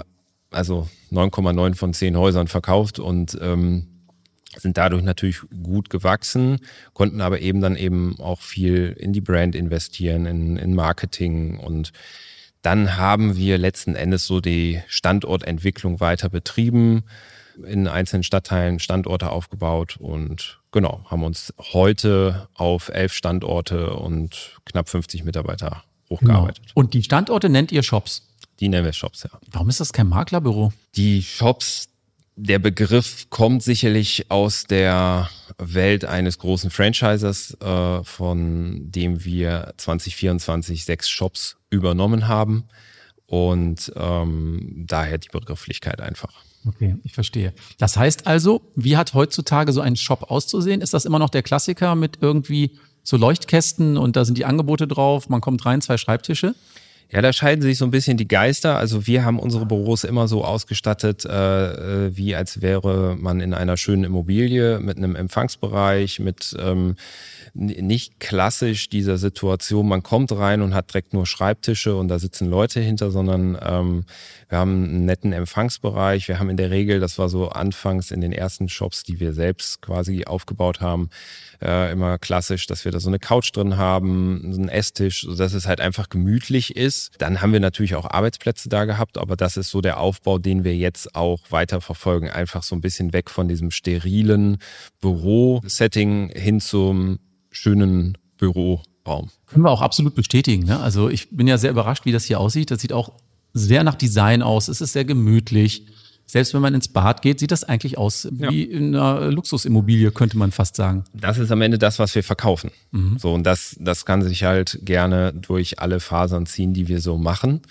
9,9 von 10 Häusern verkauft und sind dadurch natürlich gut gewachsen, konnten aber dann auch viel in die Brand investieren, in Marketing und dann haben wir letzten Endes so die Standortentwicklung weiter betrieben, in einzelnen Stadtteilen Standorte aufgebaut und haben uns heute auf 11 Standorte und knapp 50 Mitarbeiter hochgearbeitet.
Genau. Und die Standorte nennt ihr Shops?
Die nennen wir Shops, ja.
Warum ist das kein Maklerbüro?
Die Shops, der Begriff kommt sicherlich aus der Welt eines großen Franchisers, von dem wir 2024 6 Shops übernommen haben und daher die Begrifflichkeit einfach.
Okay, ich verstehe. Das heißt also, wie hat heutzutage so ein Shop auszusehen? Ist das immer noch der Klassiker mit irgendwie so Leuchtkästen und da sind die Angebote drauf, man kommt rein, 2 Schreibtische?
Ja, da scheiden sich so ein bisschen die Geister. Also wir haben unsere Büros immer so ausgestattet, wie als wäre man in einer schönen Immobilie mit einem Empfangsbereich, mit nicht klassisch dieser Situation, man kommt rein und hat direkt nur Schreibtische und da sitzen Leute hinter, sondern wir haben einen netten Empfangsbereich. Wir haben in der Regel, das war so anfangs in den ersten Shops, die wir selbst quasi aufgebaut haben, immer klassisch, dass wir da so eine Couch drin haben, so einen Esstisch, sodass es halt einfach gemütlich ist. Dann haben wir natürlich auch Arbeitsplätze da gehabt, aber das ist so der Aufbau, den wir jetzt auch weiter verfolgen. Einfach so ein bisschen weg von diesem sterilen Büro-Setting hin zum schönen Büroraum.
Können wir auch absolut bestätigen, ne? Also ich bin ja sehr überrascht, wie das hier aussieht. Das sieht auch sehr nach Design aus. Es ist sehr gemütlich. Selbst wenn man ins Bad geht, sieht das eigentlich aus wie in einer Luxusimmobilie, könnte man fast sagen.
Das ist am Ende das, was wir verkaufen. So, und das kann sich halt gerne durch alle Fasern ziehen, die wir so machen.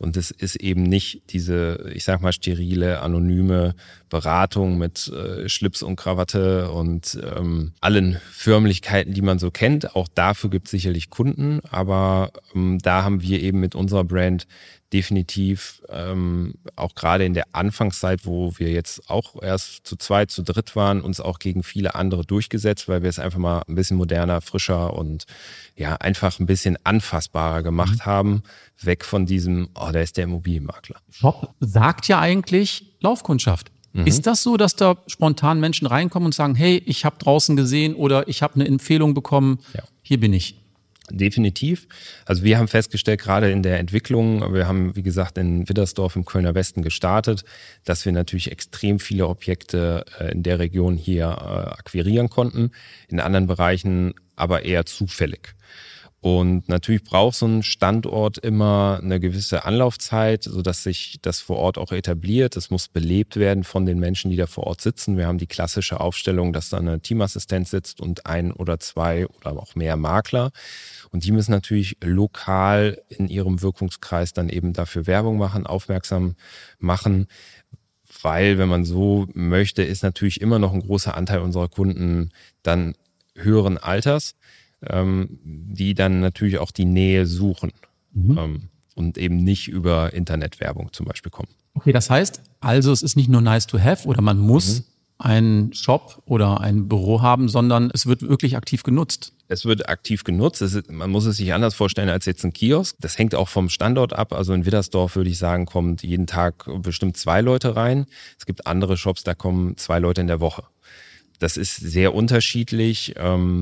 Und es ist eben nicht diese, ich sag mal, sterile, anonyme Beratung mit Schlips und Krawatte und allen Förmlichkeiten, die man so kennt. Auch dafür gibt es sicherlich Kunden, aber da haben wir eben mit unserer Brand definitiv auch gerade in der Anfangszeit, wo wir jetzt auch erst zu zweit, zu dritt waren, uns auch gegen viele andere durchgesetzt, weil wir es einfach mal ein bisschen moderner, frischer und ja einfach ein bisschen anfassbarer gemacht haben, weg von diesem, da ist der Immobilienmakler.
Shop sagt ja eigentlich Laufkundschaft. Ist das so, dass da spontan Menschen reinkommen und sagen, hey, ich habe draußen gesehen oder ich habe eine Empfehlung bekommen, hier bin ich?
Definitiv. Also wir haben festgestellt, gerade in der Entwicklung, wir haben, wie gesagt, in Widdersdorf im Kölner Westen gestartet, dass wir natürlich extrem viele Objekte in der Region hier akquirieren konnten, in anderen Bereichen aber eher zufällig. Und natürlich braucht so ein Standort immer eine gewisse Anlaufzeit, sodass sich das vor Ort auch etabliert. Es muss belebt werden von den Menschen, die da vor Ort sitzen. Wir haben die klassische Aufstellung, dass da eine Teamassistent sitzt und ein oder zwei oder auch mehr Makler. Und die müssen natürlich lokal in ihrem Wirkungskreis dann eben dafür Werbung machen, aufmerksam machen. Weil, wenn man so möchte, ist natürlich immer noch ein großer Anteil unserer Kunden dann höheren Alters, die dann natürlich auch die Nähe suchen und eben nicht über Internetwerbung zum Beispiel kommen.
Okay, das heißt, also es ist nicht nur nice to have oder man muss einen Shop oder ein Büro haben, sondern es wird wirklich aktiv genutzt.
Es wird aktiv genutzt. Man muss es sich anders vorstellen als jetzt ein Kiosk. Das hängt auch vom Standort ab. Also in Widdersdorf würde ich sagen, kommt jeden Tag bestimmt 2 Leute rein. Es gibt andere Shops, da kommen 2 Leute in der Woche. Das ist sehr unterschiedlich.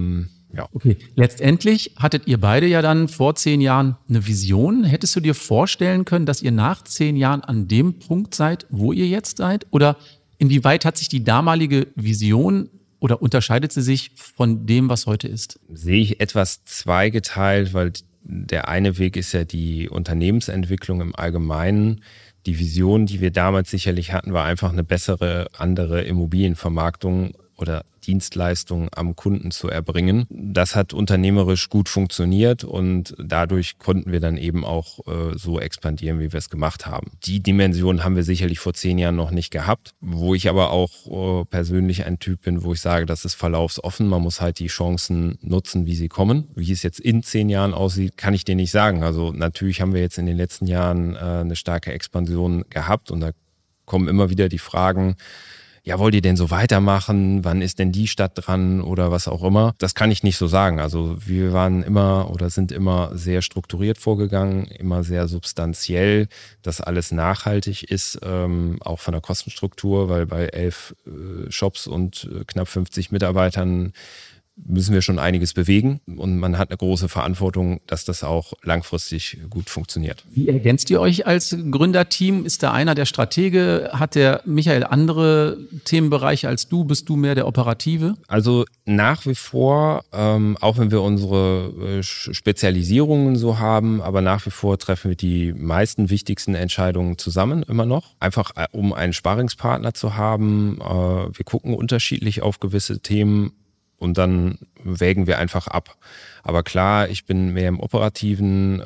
Ja.
Okay, letztendlich hattet ihr beide ja dann vor 10 Jahren eine Vision. Hättest du dir vorstellen können, dass ihr nach 10 Jahren an dem Punkt seid, wo ihr jetzt seid? Oder inwieweit hat sich die damalige Vision oder unterscheidet sie sich von dem, was heute ist?
Sehe ich etwas zweigeteilt, weil der eine Weg ist ja die Unternehmensentwicklung im Allgemeinen. Die Vision, die wir damals sicherlich hatten, war einfach eine bessere, andere Immobilienvermarktung oder Dienstleistungen am Kunden zu erbringen. Das hat unternehmerisch gut funktioniert und dadurch konnten wir dann eben auch so expandieren, wie wir es gemacht haben. Die Dimension haben wir sicherlich vor 10 Jahren noch nicht gehabt, wo ich aber auch persönlich ein Typ bin, wo ich sage, das ist verlaufsoffen. Man muss halt die Chancen nutzen, wie sie kommen. Wie es jetzt in 10 Jahren aussieht, kann ich dir nicht sagen. Also natürlich haben wir jetzt in den letzten Jahren eine starke Expansion gehabt und da kommen immer wieder die Fragen, ja, wollt ihr denn so weitermachen? Wann ist denn die Stadt dran oder was auch immer? Das kann ich nicht so sagen. Also wir waren immer oder sind immer sehr strukturiert vorgegangen, immer sehr substanziell, dass alles nachhaltig ist, auch von der Kostenstruktur, weil bei 11 Shops und knapp 50 Mitarbeitern müssen wir schon einiges bewegen und man hat eine große Verantwortung, dass das auch langfristig gut funktioniert.
Wie ergänzt ihr euch als Gründerteam? Ist da einer der Stratege? Hat der Michael andere Themenbereiche als du? Bist du mehr der Operative?
Also nach wie vor, auch wenn wir unsere Spezialisierungen so haben, aber nach wie vor treffen wir die meisten wichtigsten Entscheidungen zusammen immer noch. Einfach um einen Sparringspartner zu haben. Wir gucken unterschiedlich auf gewisse Themen. Und dann wägen wir einfach ab. Aber klar, ich bin mehr im Operativen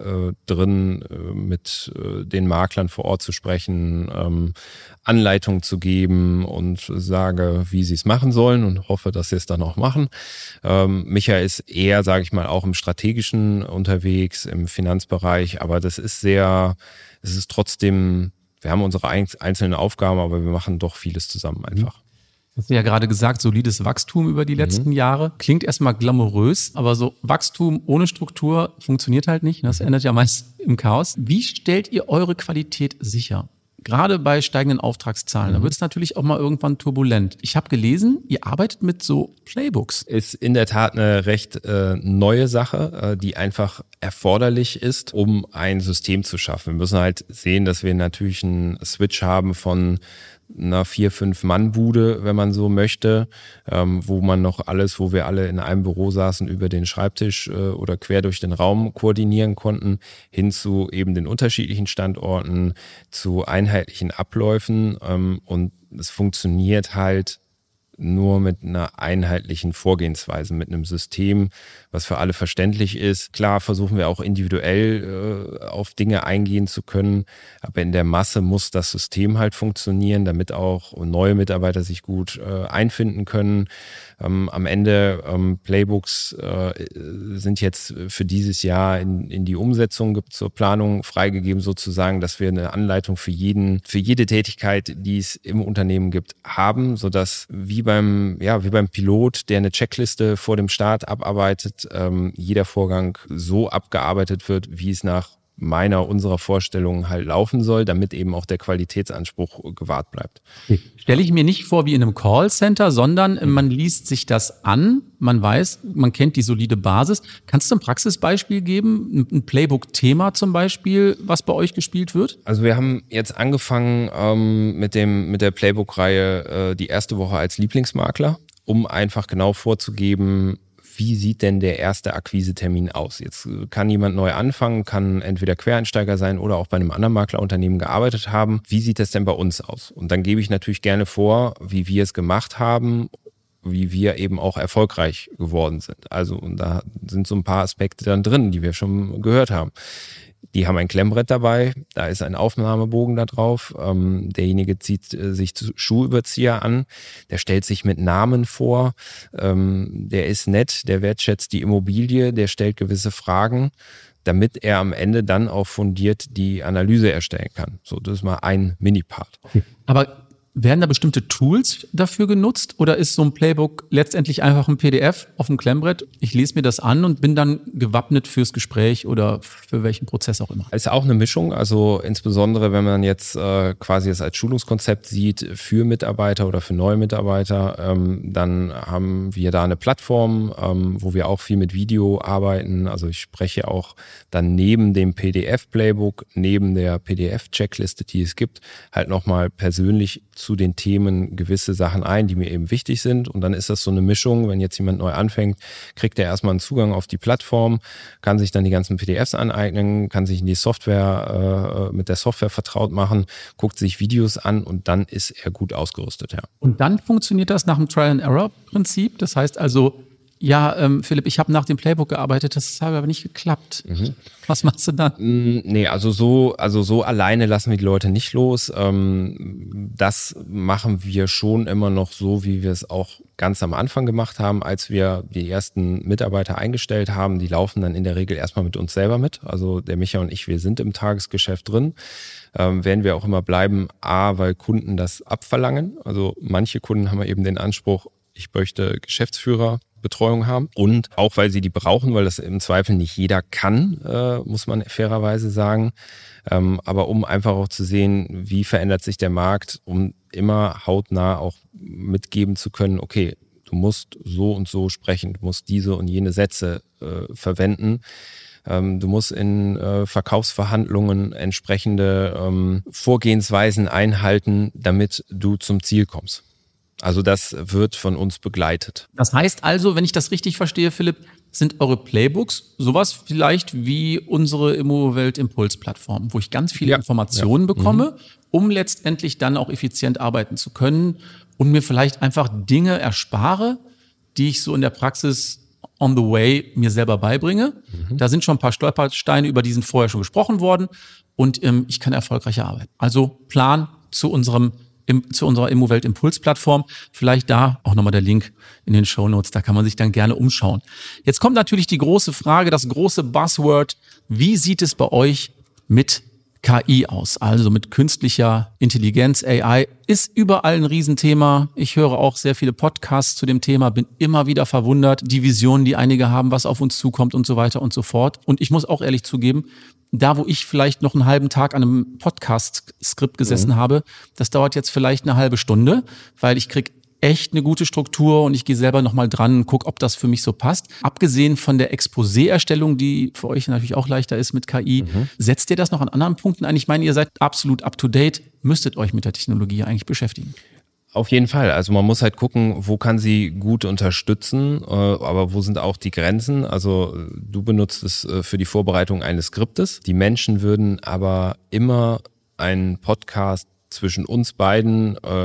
drin, mit den Maklern vor Ort zu sprechen, Anleitungen zu geben und sage, wie sie es machen sollen und hoffe, dass sie es dann auch machen. Michael ist eher, sage ich mal, auch im Strategischen unterwegs, im Finanzbereich. Aber es ist trotzdem, wir haben unsere einzelnen Aufgaben, aber wir machen doch vieles zusammen einfach.
Hast du ja gerade gesagt, solides Wachstum über die letzten Jahre. Klingt erstmal glamourös, aber so Wachstum ohne Struktur funktioniert halt nicht. Das endet ja meist im Chaos. Wie stellt ihr eure Qualität sicher? Gerade bei steigenden Auftragszahlen, da wird es natürlich auch mal irgendwann turbulent. Ich habe gelesen, ihr arbeitet mit so Playbooks.
Ist in der Tat eine recht neue Sache, die einfach erforderlich ist, um ein System zu schaffen. Wir müssen halt sehen, dass wir natürlich einen Switch haben von einer 4-5-Mann-Bude, wenn man so möchte, wo wir alle in einem Büro saßen, über den Schreibtisch oder quer durch den Raum koordinieren konnten, hin zu eben den unterschiedlichen Standorten, zu einheitlichen Abläufen und es funktioniert halt nur mit einer einheitlichen Vorgehensweise, mit einem System, was für alle verständlich ist. Klar versuchen wir auch individuell auf Dinge eingehen zu können, aber in der Masse muss das System halt funktionieren, damit auch neue Mitarbeiter sich gut einfinden können. Am Ende Playbooks sind jetzt für dieses Jahr in die Umsetzung zur Planung freigegeben sozusagen, dass wir eine Anleitung für jede Tätigkeit, die es im Unternehmen gibt, haben, sodass wie beim Pilot, der eine Checkliste vor dem Start abarbeitet, jeder Vorgang so abgearbeitet wird, wie es nach unserer Vorstellung halt laufen soll, damit eben auch der Qualitätsanspruch gewahrt bleibt.
Stelle ich mir nicht vor wie in einem Callcenter, sondern man liest sich das an, man weiß, man kennt die solide Basis. Kannst du ein Praxisbeispiel geben, ein Playbook-Thema zum Beispiel, was bei euch gespielt wird?
Also wir haben jetzt angefangen mit der Playbook-Reihe die erste Woche als Lieblingsmakler, um einfach genau vorzugeben, wie sieht denn der erste Akquisetermin aus? Jetzt kann jemand neu anfangen, kann entweder Quereinsteiger sein oder auch bei einem anderen Maklerunternehmen gearbeitet haben. Wie sieht das denn bei uns aus? Und dann gebe ich natürlich gerne vor, wie wir es gemacht haben, wie wir eben auch erfolgreich geworden sind. Also und da sind so ein paar Aspekte dann drin, die wir schon gehört haben. Die haben ein Klemmbrett dabei, da ist ein Aufnahmebogen da drauf. Derjenige zieht sich Schuhüberzieher an, der stellt sich mit Namen vor, der ist nett, der wertschätzt die Immobilie, der stellt gewisse Fragen, damit er am Ende dann auch fundiert die Analyse erstellen kann. So, das ist mal ein Mini-Part.
Aber werden da bestimmte Tools dafür genutzt oder ist so ein Playbook letztendlich einfach ein PDF auf dem Klemmbrett? Ich lese mir das an und bin dann gewappnet fürs Gespräch oder für welchen Prozess auch immer.
Es ist auch eine Mischung, also insbesondere wenn man jetzt quasi es als Schulungskonzept sieht für Mitarbeiter oder für neue Mitarbeiter, dann haben wir da eine Plattform, wo wir auch viel mit Video arbeiten. Also ich spreche auch dann neben dem PDF-Playbook, neben der PDF-Checkliste, die es gibt, halt nochmal persönlich zu den Themen gewisse Sachen ein, die mir eben wichtig sind. Und dann ist das so eine Mischung, wenn jetzt jemand neu anfängt, kriegt er erstmal einen Zugang auf die Plattform, kann sich dann die ganzen PDFs aneignen, kann sich in die Software, mit der Software vertraut machen, guckt sich Videos an und dann ist er gut ausgerüstet. Ja.
Und dann funktioniert das nach dem Trial-and-Error-Prinzip. Das heißt also, ja, Philipp, ich habe nach dem Playbook gearbeitet, das hat aber nicht geklappt. Mhm. Was machst du dann?
Nee, also so alleine lassen wir die Leute nicht los. Das machen wir schon immer noch so, wie wir es auch ganz am Anfang gemacht haben, als wir die ersten Mitarbeiter eingestellt haben. Die laufen dann in der Regel erstmal mit uns selber mit. Also der Micha und ich, wir sind im Tagesgeschäft drin. Werden wir auch immer bleiben, weil Kunden das abverlangen. Also manche Kunden haben eben den Anspruch, ich möchte Geschäftsführerbetreuung haben und auch, weil sie die brauchen, weil das im Zweifel nicht jeder kann, muss man fairerweise sagen. Aber um einfach auch zu sehen, wie verändert sich der Markt, um immer hautnah auch mitgeben zu können, okay, du musst so und so sprechen, du musst diese und jene Sätze verwenden. Du musst in Verkaufsverhandlungen entsprechende Vorgehensweisen einhalten, damit du zum Ziel kommst. Also das wird von uns begleitet.
Das heißt also, wenn ich das richtig verstehe, Philipp, sind eure Playbooks sowas vielleicht wie unsere Immowelt-Impuls-Plattform, wo ich ganz viele Informationen bekomme, um letztendlich dann auch effizient arbeiten zu können und mir vielleicht einfach Dinge erspare, die ich so in der Praxis on the way mir selber beibringe. Da sind schon ein paar Stolpersteine, über die sind vorher schon gesprochen worden und ich kann erfolgreicher arbeiten. Also Plan zu unserer Immowelt-Impuls-Plattform. Vielleicht da auch nochmal der Link in den Shownotes, da kann man sich dann gerne umschauen. Jetzt kommt natürlich die große Frage, das große Buzzword, wie sieht es bei euch mit KI aus, also mit künstlicher Intelligenz, AI, ist überall ein Riesenthema. Ich höre auch sehr viele Podcasts zu dem Thema, bin immer wieder verwundert, die Visionen, die einige haben, was auf uns zukommt und so weiter und so fort. Und ich muss auch ehrlich zugeben, da wo ich vielleicht noch einen halben Tag an einem Podcast-Skript gesessen habe, das dauert jetzt vielleicht eine halbe Stunde, weil ich krieg echt eine gute Struktur und ich gehe selber nochmal dran und gucke, ob das für mich so passt. Abgesehen von der Exposé-Erstellung, die für euch natürlich auch leichter ist mit KI, setzt ihr das noch an anderen Punkten ein? Ich meine, ihr seid absolut up-to-date, müsstet euch mit der Technologie eigentlich beschäftigen.
Auf jeden Fall. Also man muss halt gucken, wo kann sie gut unterstützen, aber wo sind auch die Grenzen. Also du benutzt es für die Vorbereitung eines Skriptes. Die Menschen würden aber immer einen Podcast zwischen uns beiden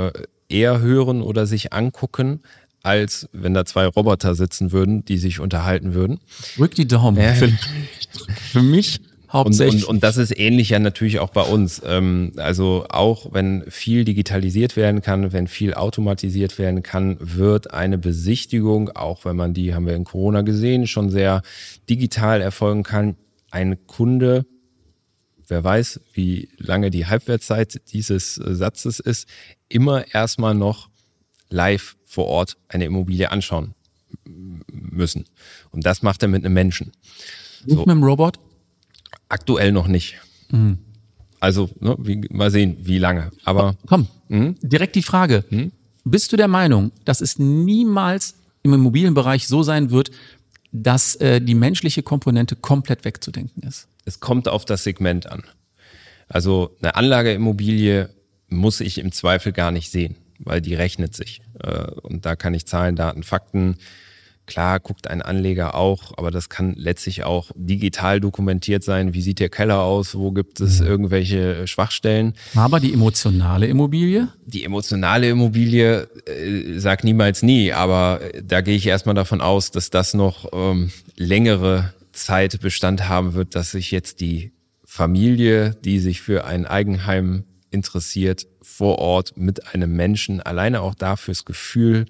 eher hören oder sich angucken, als wenn da zwei Roboter sitzen würden, die sich unterhalten würden.
Drück die Daumen. Für mich hauptsächlich.
Und das ist ähnlich ja natürlich auch bei uns. Also auch wenn viel digitalisiert werden kann, wenn viel automatisiert werden kann, wird eine Besichtigung, auch wenn man die, haben wir in Corona gesehen, schon sehr digital erfolgen kann. Ein Kunde, wer weiß, wie lange die Halbwertszeit dieses Satzes ist, immer erstmal noch live vor Ort eine Immobilie anschauen müssen. Und das macht er mit einem Menschen.
Nicht mit einem Robot?
Aktuell noch nicht.
Mhm.
Also mal sehen, wie lange. Aber
komm, direkt die Frage. Bist du der Meinung, dass es niemals im Immobilienbereich so sein wird, dass die menschliche Komponente komplett wegzudenken ist?
Es kommt auf das Segment an. Also eine Anlageimmobilie muss ich im Zweifel gar nicht sehen, weil die rechnet sich. Und da kann ich Zahlen, Daten, Fakten. Klar guckt ein Anleger auch, aber das kann letztlich auch digital dokumentiert sein. Wie sieht der Keller aus? Wo gibt es irgendwelche Schwachstellen?
Aber die emotionale Immobilie?
Die emotionale Immobilie sagt niemals nie, aber da gehe ich erstmal davon aus, dass das noch längere Zeit Bestand haben wird, dass sich jetzt die Familie, die sich für ein Eigenheim interessiert, vor Ort mit einem Menschen, alleine auch da fürs Gefühl,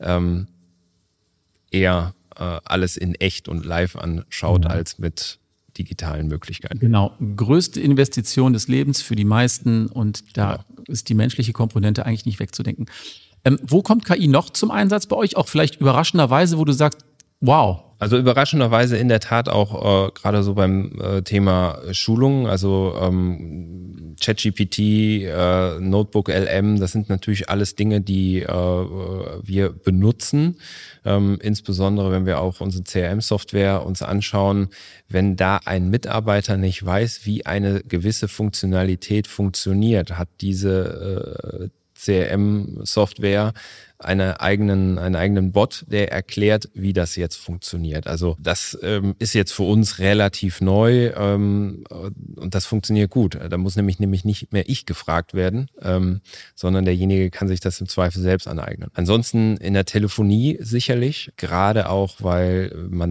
eher alles in echt und live anschaut, als mit digitalen Möglichkeiten.
Genau, größte Investition des Lebens für die meisten und da ist die menschliche Komponente eigentlich nicht wegzudenken. Wo kommt KI noch zum Einsatz bei euch? Auch vielleicht überraschenderweise, wo du sagst, wow.
Also überraschenderweise in der Tat auch gerade so beim Thema Schulung, also ChatGPT, Notebook LM, das sind natürlich alles Dinge, die wir benutzen, insbesondere wenn wir auch unsere CRM-Software uns anschauen, wenn da ein Mitarbeiter nicht weiß, wie eine gewisse Funktionalität funktioniert, hat diese CRM-Software einen eigenen Bot, der erklärt, wie das jetzt funktioniert. Also das ist jetzt für uns relativ neu und das funktioniert gut. Da muss nämlich nicht mehr ich gefragt werden, sondern derjenige kann sich das im Zweifel selbst aneignen. Ansonsten in der Telefonie sicherlich, gerade auch, weil man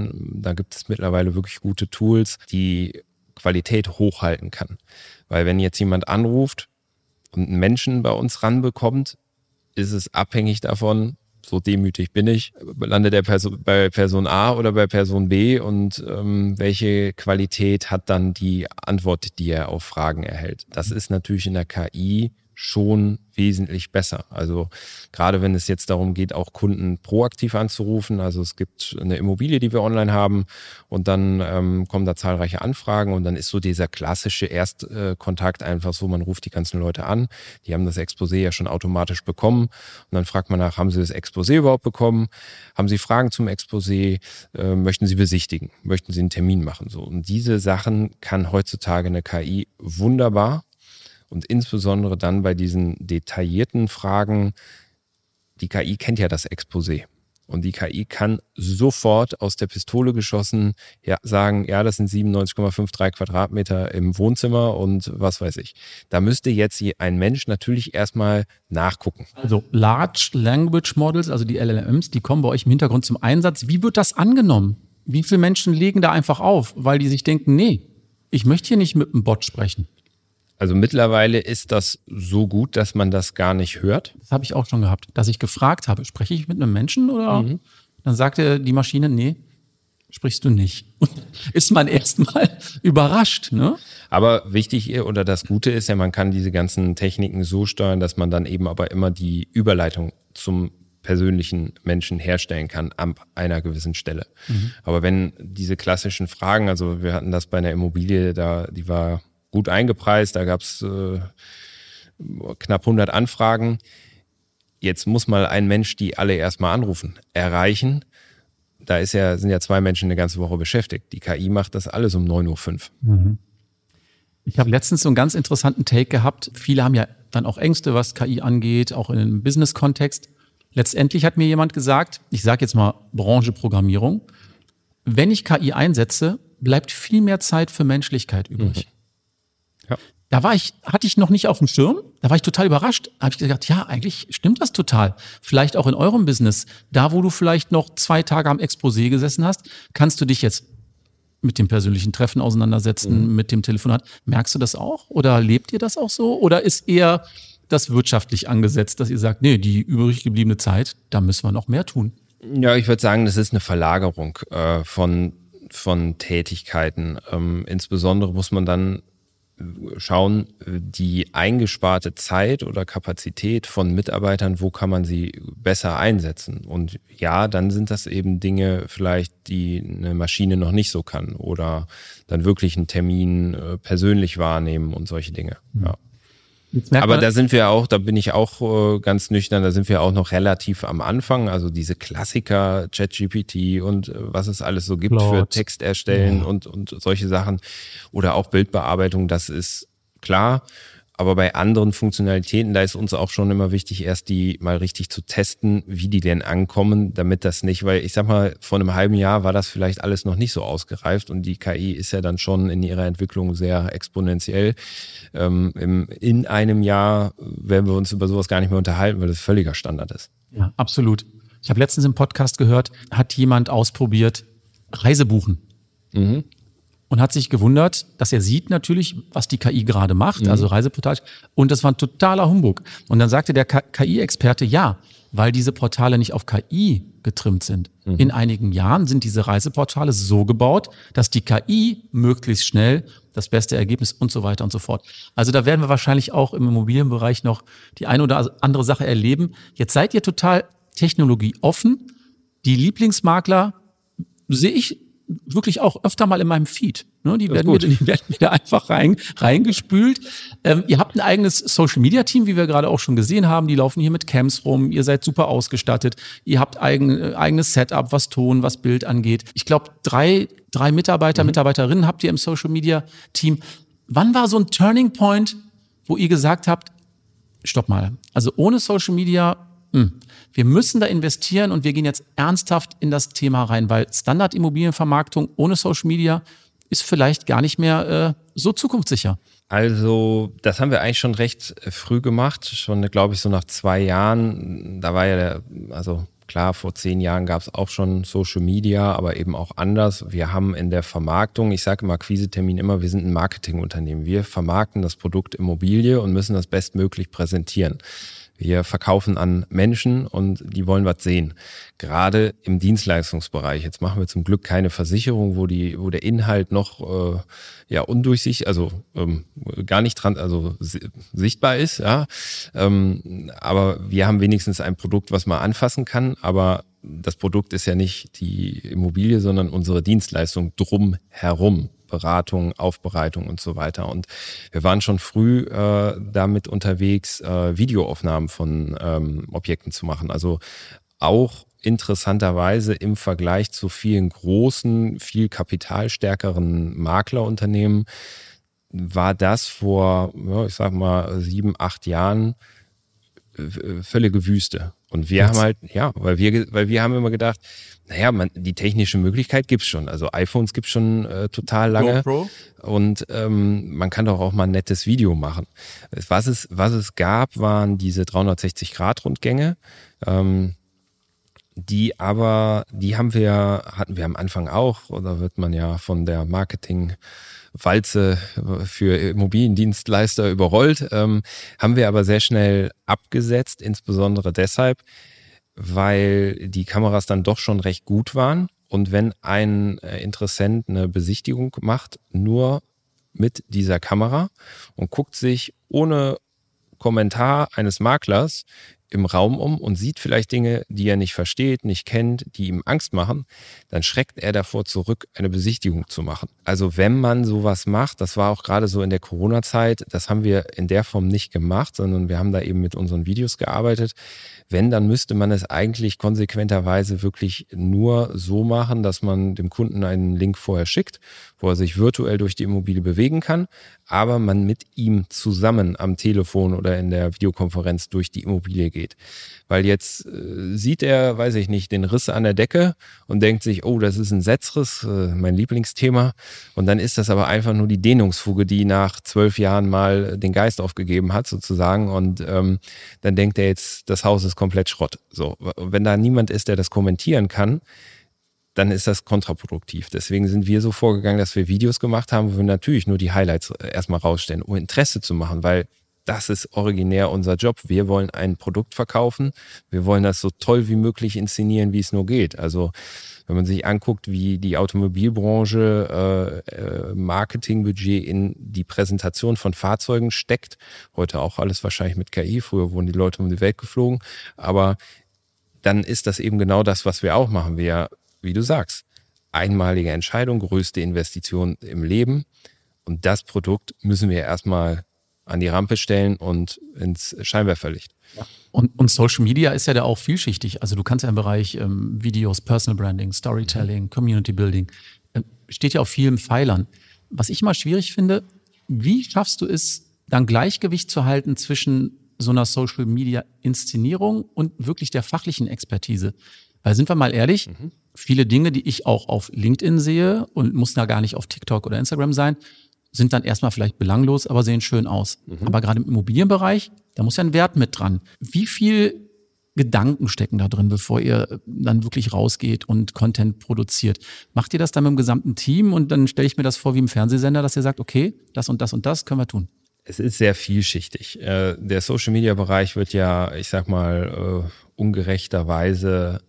da gibt es mittlerweile wirklich gute Tools, die Qualität hochhalten kann. Weil wenn jetzt jemand anruft und einen Menschen bei uns ranbekommt, ist es abhängig davon, so demütig bin ich, landet er bei Person A oder bei Person B und welche Qualität hat dann die Antwort, die er auf Fragen erhält. Das ist natürlich in der KI schon wesentlich besser. Also gerade wenn es jetzt darum geht, auch Kunden proaktiv anzurufen, also es gibt eine Immobilie, die wir online haben und dann kommen da zahlreiche Anfragen und dann ist so dieser klassische Erstkontakt einfach so, man ruft die ganzen Leute an, die haben das Exposé ja schon automatisch bekommen und dann fragt man nach, haben sie das Exposé überhaupt bekommen? Haben sie Fragen zum Exposé? Möchten sie besichtigen? Möchten sie einen Termin machen? So. Und diese Sachen kann heutzutage eine KI wunderbar. Und insbesondere dann bei diesen detaillierten Fragen, die KI kennt ja das Exposé. Und die KI kann sofort aus der Pistole geschossen sagen, ja, das sind 97,53 Quadratmeter im Wohnzimmer und was weiß ich. Da müsste jetzt ein Mensch natürlich erstmal nachgucken.
Also Large Language Models, also die LLMs, die kommen bei euch im Hintergrund zum Einsatz. Wie wird das angenommen? Wie viele Menschen legen da einfach auf, weil die sich denken, nee, ich möchte hier nicht mit einem Bot sprechen?
Also mittlerweile ist das so gut, dass man das gar nicht hört.
Das habe ich auch schon gehabt, dass ich gefragt habe, spreche ich mit einem Menschen oder? Dann sagte die Maschine, nee, sprichst du nicht. Und ist man erstmal überrascht, ne?
Aber wichtig oder das Gute ist ja, man kann diese ganzen Techniken so steuern, dass man dann eben aber immer die Überleitung zum persönlichen Menschen herstellen kann an einer gewissen Stelle. Aber wenn diese klassischen Fragen, also wir hatten das bei einer Immobilie, die war gut eingepreist, da gab es knapp 100 Anfragen. Jetzt muss mal ein Mensch die alle erstmal anrufen, erreichen. Da sind ja 2 Menschen eine ganze Woche beschäftigt. Die KI macht das alles um 9:05 Uhr.
Ich habe letztens so einen ganz interessanten Take gehabt. Viele haben ja dann auch Ängste, was KI angeht, auch in einem Business-Kontext. Letztendlich hat mir jemand gesagt, ich sage jetzt mal Branche Programmierung, wenn ich KI einsetze, bleibt viel mehr Zeit für Menschlichkeit übrig.
Ja.
hatte ich noch nicht auf dem Schirm, da war ich total überrascht. Da habe ich gedacht, ja, eigentlich stimmt das total. Vielleicht auch in eurem Business. Da, wo du vielleicht noch 2 Tage am Exposé gesessen hast, kannst du dich jetzt mit dem persönlichen Treffen auseinandersetzen, mit dem Telefonat. Merkst du das auch? Oder lebt ihr das auch so? Oder ist eher das wirtschaftlich angesetzt, dass ihr sagt, nee, die übrig gebliebene Zeit, da müssen wir noch mehr tun?
Ja, ich würde sagen, das ist eine Verlagerung von Tätigkeiten. Insbesondere muss man dann schauen, die eingesparte Zeit oder Kapazität von Mitarbeitern, wo kann man sie besser einsetzen? Und ja, dann sind das eben Dinge vielleicht, die eine Maschine noch nicht so kann oder dann wirklich einen Termin persönlich wahrnehmen und solche Dinge. Ja. Aber da sind wir auch, da bin ich auch ganz nüchtern, da sind wir auch noch relativ am Anfang. Also diese Klassiker, ChatGPT und was es alles so gibt für Text erstellen und solche Sachen oder auch Bildbearbeitung, das ist klar. Aber bei anderen Funktionalitäten, da ist uns auch schon immer wichtig, erst die mal richtig zu testen, wie die denn ankommen, damit das nicht, weil ich sag mal, vor einem halben Jahr war das vielleicht alles noch nicht so ausgereift und die KI ist ja dann schon in ihrer Entwicklung sehr exponentiell. In einem Jahr werden wir uns über sowas gar nicht mehr unterhalten, weil das völliger Standard ist.
Ja, absolut. Ich habe letztens im Podcast gehört, hat jemand ausprobiert, Reisebuchen. Und hat sich gewundert, dass er sieht natürlich, was die KI gerade macht, also Reiseportal. Und das war ein totaler Humbug. Und dann sagte der KI-Experte, ja, weil diese Portale nicht auf KI getrimmt sind. In einigen Jahren sind diese Reiseportale so gebaut, dass die KI möglichst schnell das beste Ergebnis und so weiter und so fort. Also da werden wir wahrscheinlich auch im Immobilienbereich noch die eine oder andere Sache erleben. Jetzt seid ihr total technologieoffen. Die Lieblingsmakler sehe ich wirklich auch öfter mal in meinem Feed. Ne? Die werden mir da einfach reingespült. Ihr habt ein eigenes Social-Media-Team, wie wir gerade auch schon gesehen haben. Die laufen hier mit Cams rum. Ihr seid super ausgestattet. Ihr habt eigenes Setup, was Ton, was Bild angeht. Ich glaube, drei Mitarbeiter, Mitarbeiterinnen habt ihr im Social-Media-Team. Wann war so ein Turning Point, wo ihr gesagt habt, stopp mal, also ohne Social Media, wir müssen da investieren und wir gehen jetzt ernsthaft in das Thema rein, weil Standard-Immobilienvermarktung ohne Social Media ist vielleicht gar nicht mehr so zukunftssicher.
Also das haben wir eigentlich schon recht früh gemacht, schon glaube ich so nach 2 Jahren. Da war ja klar, vor 10 Jahren gab es auch schon Social Media, aber eben auch anders. Wir haben in der Vermarktung, ich sage im Akquisetermin immer, wir sind ein Marketingunternehmen. Wir vermarkten das Produkt Immobilie und müssen das bestmöglich präsentieren. Wir verkaufen an Menschen und die wollen was sehen. Gerade im Dienstleistungsbereich. Jetzt machen wir zum Glück keine Versicherung, wo der Inhalt noch undurchsichtig, gar nicht sichtbar ist. Ja, aber wir haben wenigstens ein Produkt, was man anfassen kann. Aber das Produkt ist ja nicht die Immobilie, sondern unsere Dienstleistung drumherum. Beratung, Aufbereitung und so weiter. Und wir waren schon früh damit unterwegs, Videoaufnahmen von Objekten zu machen. Also auch interessanterweise im Vergleich zu vielen großen, viel kapitalstärkeren Maklerunternehmen war das vor, 7, 8 Jahren völlige Wüste. Und wir haben halt, weil wir haben immer gedacht, die technische Möglichkeit gibt's schon. Also iPhones gibt's schon total lange. GoPro. Und man kann doch auch mal ein nettes Video machen. Was es gab, waren diese 360-Grad-Rundgänge. Die hatten wir am Anfang auch, oder wird man ja von der Marketing-Walze für Immobiliendienstleister überrollt, haben wir aber sehr schnell abgesetzt, insbesondere deshalb, weil die Kameras dann doch schon recht gut waren. Und wenn ein Interessent eine Besichtigung macht, nur mit dieser Kamera und guckt sich ohne Kommentar eines Maklers im Raum um und sieht vielleicht Dinge, die er nicht versteht, nicht kennt, die ihm Angst machen, dann schreckt er davor zurück, eine Besichtigung zu machen. Also wenn man sowas macht, das war auch gerade so in der Corona-Zeit, das haben wir in der Form nicht gemacht, sondern wir haben da eben mit unseren Videos gearbeitet. Wenn, dann müsste man es eigentlich konsequenterweise wirklich nur so machen, dass man dem Kunden einen Link vorher schickt, wo er sich virtuell durch die Immobilie bewegen kann, aber man mit ihm zusammen am Telefon oder in der Videokonferenz durch die Immobilie geht. Weil jetzt sieht er, weiß ich nicht, den Riss an der Decke und denkt sich, oh, das ist ein Setzriss, mein Lieblingsthema. Und dann ist das aber einfach nur die Dehnungsfuge, die nach 12 Jahren mal den Geist aufgegeben hat, sozusagen. Und dann denkt er jetzt, das Haus ist komplett Schrott. So, wenn da niemand ist, der das kommentieren kann, dann ist das kontraproduktiv. Deswegen sind wir so vorgegangen, dass wir Videos gemacht haben, wo wir natürlich nur die Highlights erstmal rausstellen, um Interesse zu machen, weil das ist originär unser Job. Wir wollen ein Produkt verkaufen. Wir wollen das so toll wie möglich inszenieren, wie es nur geht. Also wenn man sich anguckt, wie die Automobilbranche Marketingbudget in die Präsentation von Fahrzeugen steckt, heute auch alles wahrscheinlich mit KI, früher wurden die Leute um die Welt geflogen, aber dann ist das eben genau das, was wir auch machen. Wir, wie du sagst, einmalige Entscheidung, größte Investition im Leben und das Produkt müssen wir erstmal an die Rampe stellen und ins Scheinwerferlicht.
Und Social Media ist ja da auch vielschichtig. Also du kannst ja im Bereich Videos, Personal Branding, Storytelling, Community Building, steht ja auf vielen Pfeilern. Was ich mal schwierig finde, wie schaffst du es, dann Gleichgewicht zu halten zwischen so einer Social Media Inszenierung und wirklich der fachlichen Expertise? Weil sind wir mal ehrlich, viele Dinge, die ich auch auf LinkedIn sehe und muss da gar nicht auf TikTok oder Instagram sein, sind dann erstmal vielleicht belanglos, aber sehen schön aus. Aber gerade im Immobilienbereich, da muss ja ein Wert mit dran. Wie viel Gedanken stecken da drin, bevor ihr dann wirklich rausgeht und Content produziert? Macht ihr das dann mit dem gesamten Team und dann stelle ich mir das vor wie im Fernsehsender, dass ihr sagt, okay, das und das und das können wir tun?
Es ist sehr vielschichtig. Der Social-Media-Bereich wird ja, ich sag mal, ungerechterweise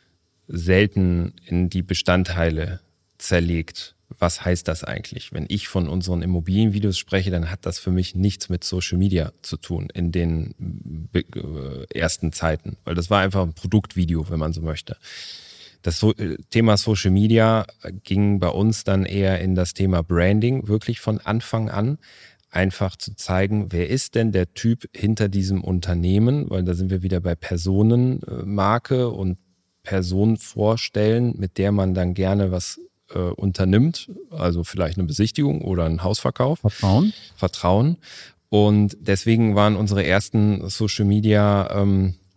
selten in die Bestandteile zerlegt. Was heißt das eigentlich? Wenn ich von unseren Immobilienvideos spreche, dann hat das für mich nichts mit Social Media zu tun in den ersten Zeiten, weil das war einfach ein Produktvideo, wenn man so möchte. Das Thema Social Media ging bei uns dann eher in das Thema Branding, wirklich von Anfang an. Einfach zu zeigen, wer ist denn der Typ hinter diesem Unternehmen, weil da sind wir wieder bei Personenmarke und Person vorstellen, mit der man dann gerne was unternimmt, also vielleicht eine Besichtigung oder einen Hausverkauf. Vertrauen. Und deswegen waren unsere ersten Social Media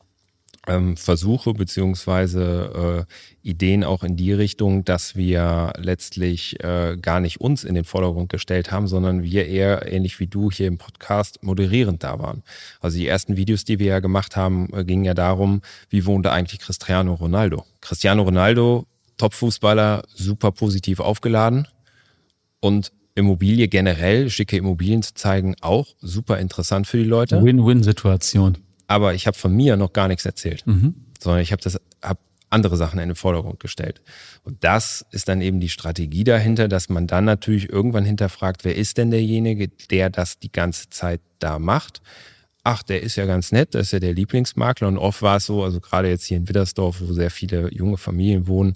Versuche beziehungsweise Ideen auch in die Richtung, dass wir letztlich gar nicht uns in den Vordergrund gestellt haben, sondern wir eher, ähnlich wie du hier im Podcast, moderierend da waren. Also die ersten Videos, die wir ja gemacht haben, gingen ja darum, wie wohnte eigentlich Cristiano Ronaldo. Cristiano Ronaldo, Top-Fußballer, super positiv aufgeladen und Immobilie generell, schicke Immobilien zu zeigen, auch super interessant für die Leute.
Win-Win-Situation.
Aber ich habe von mir noch gar nichts erzählt, sondern ich habe andere Sachen in den Vordergrund gestellt. Und das ist dann eben die Strategie dahinter, dass man dann natürlich irgendwann hinterfragt, wer ist denn derjenige, der das die ganze Zeit da macht? Ach, der ist ja ganz nett, das ist ja der Lieblingsmakler. Und oft war es so, also gerade jetzt hier in Widdersdorf, wo sehr viele junge Familien wohnen,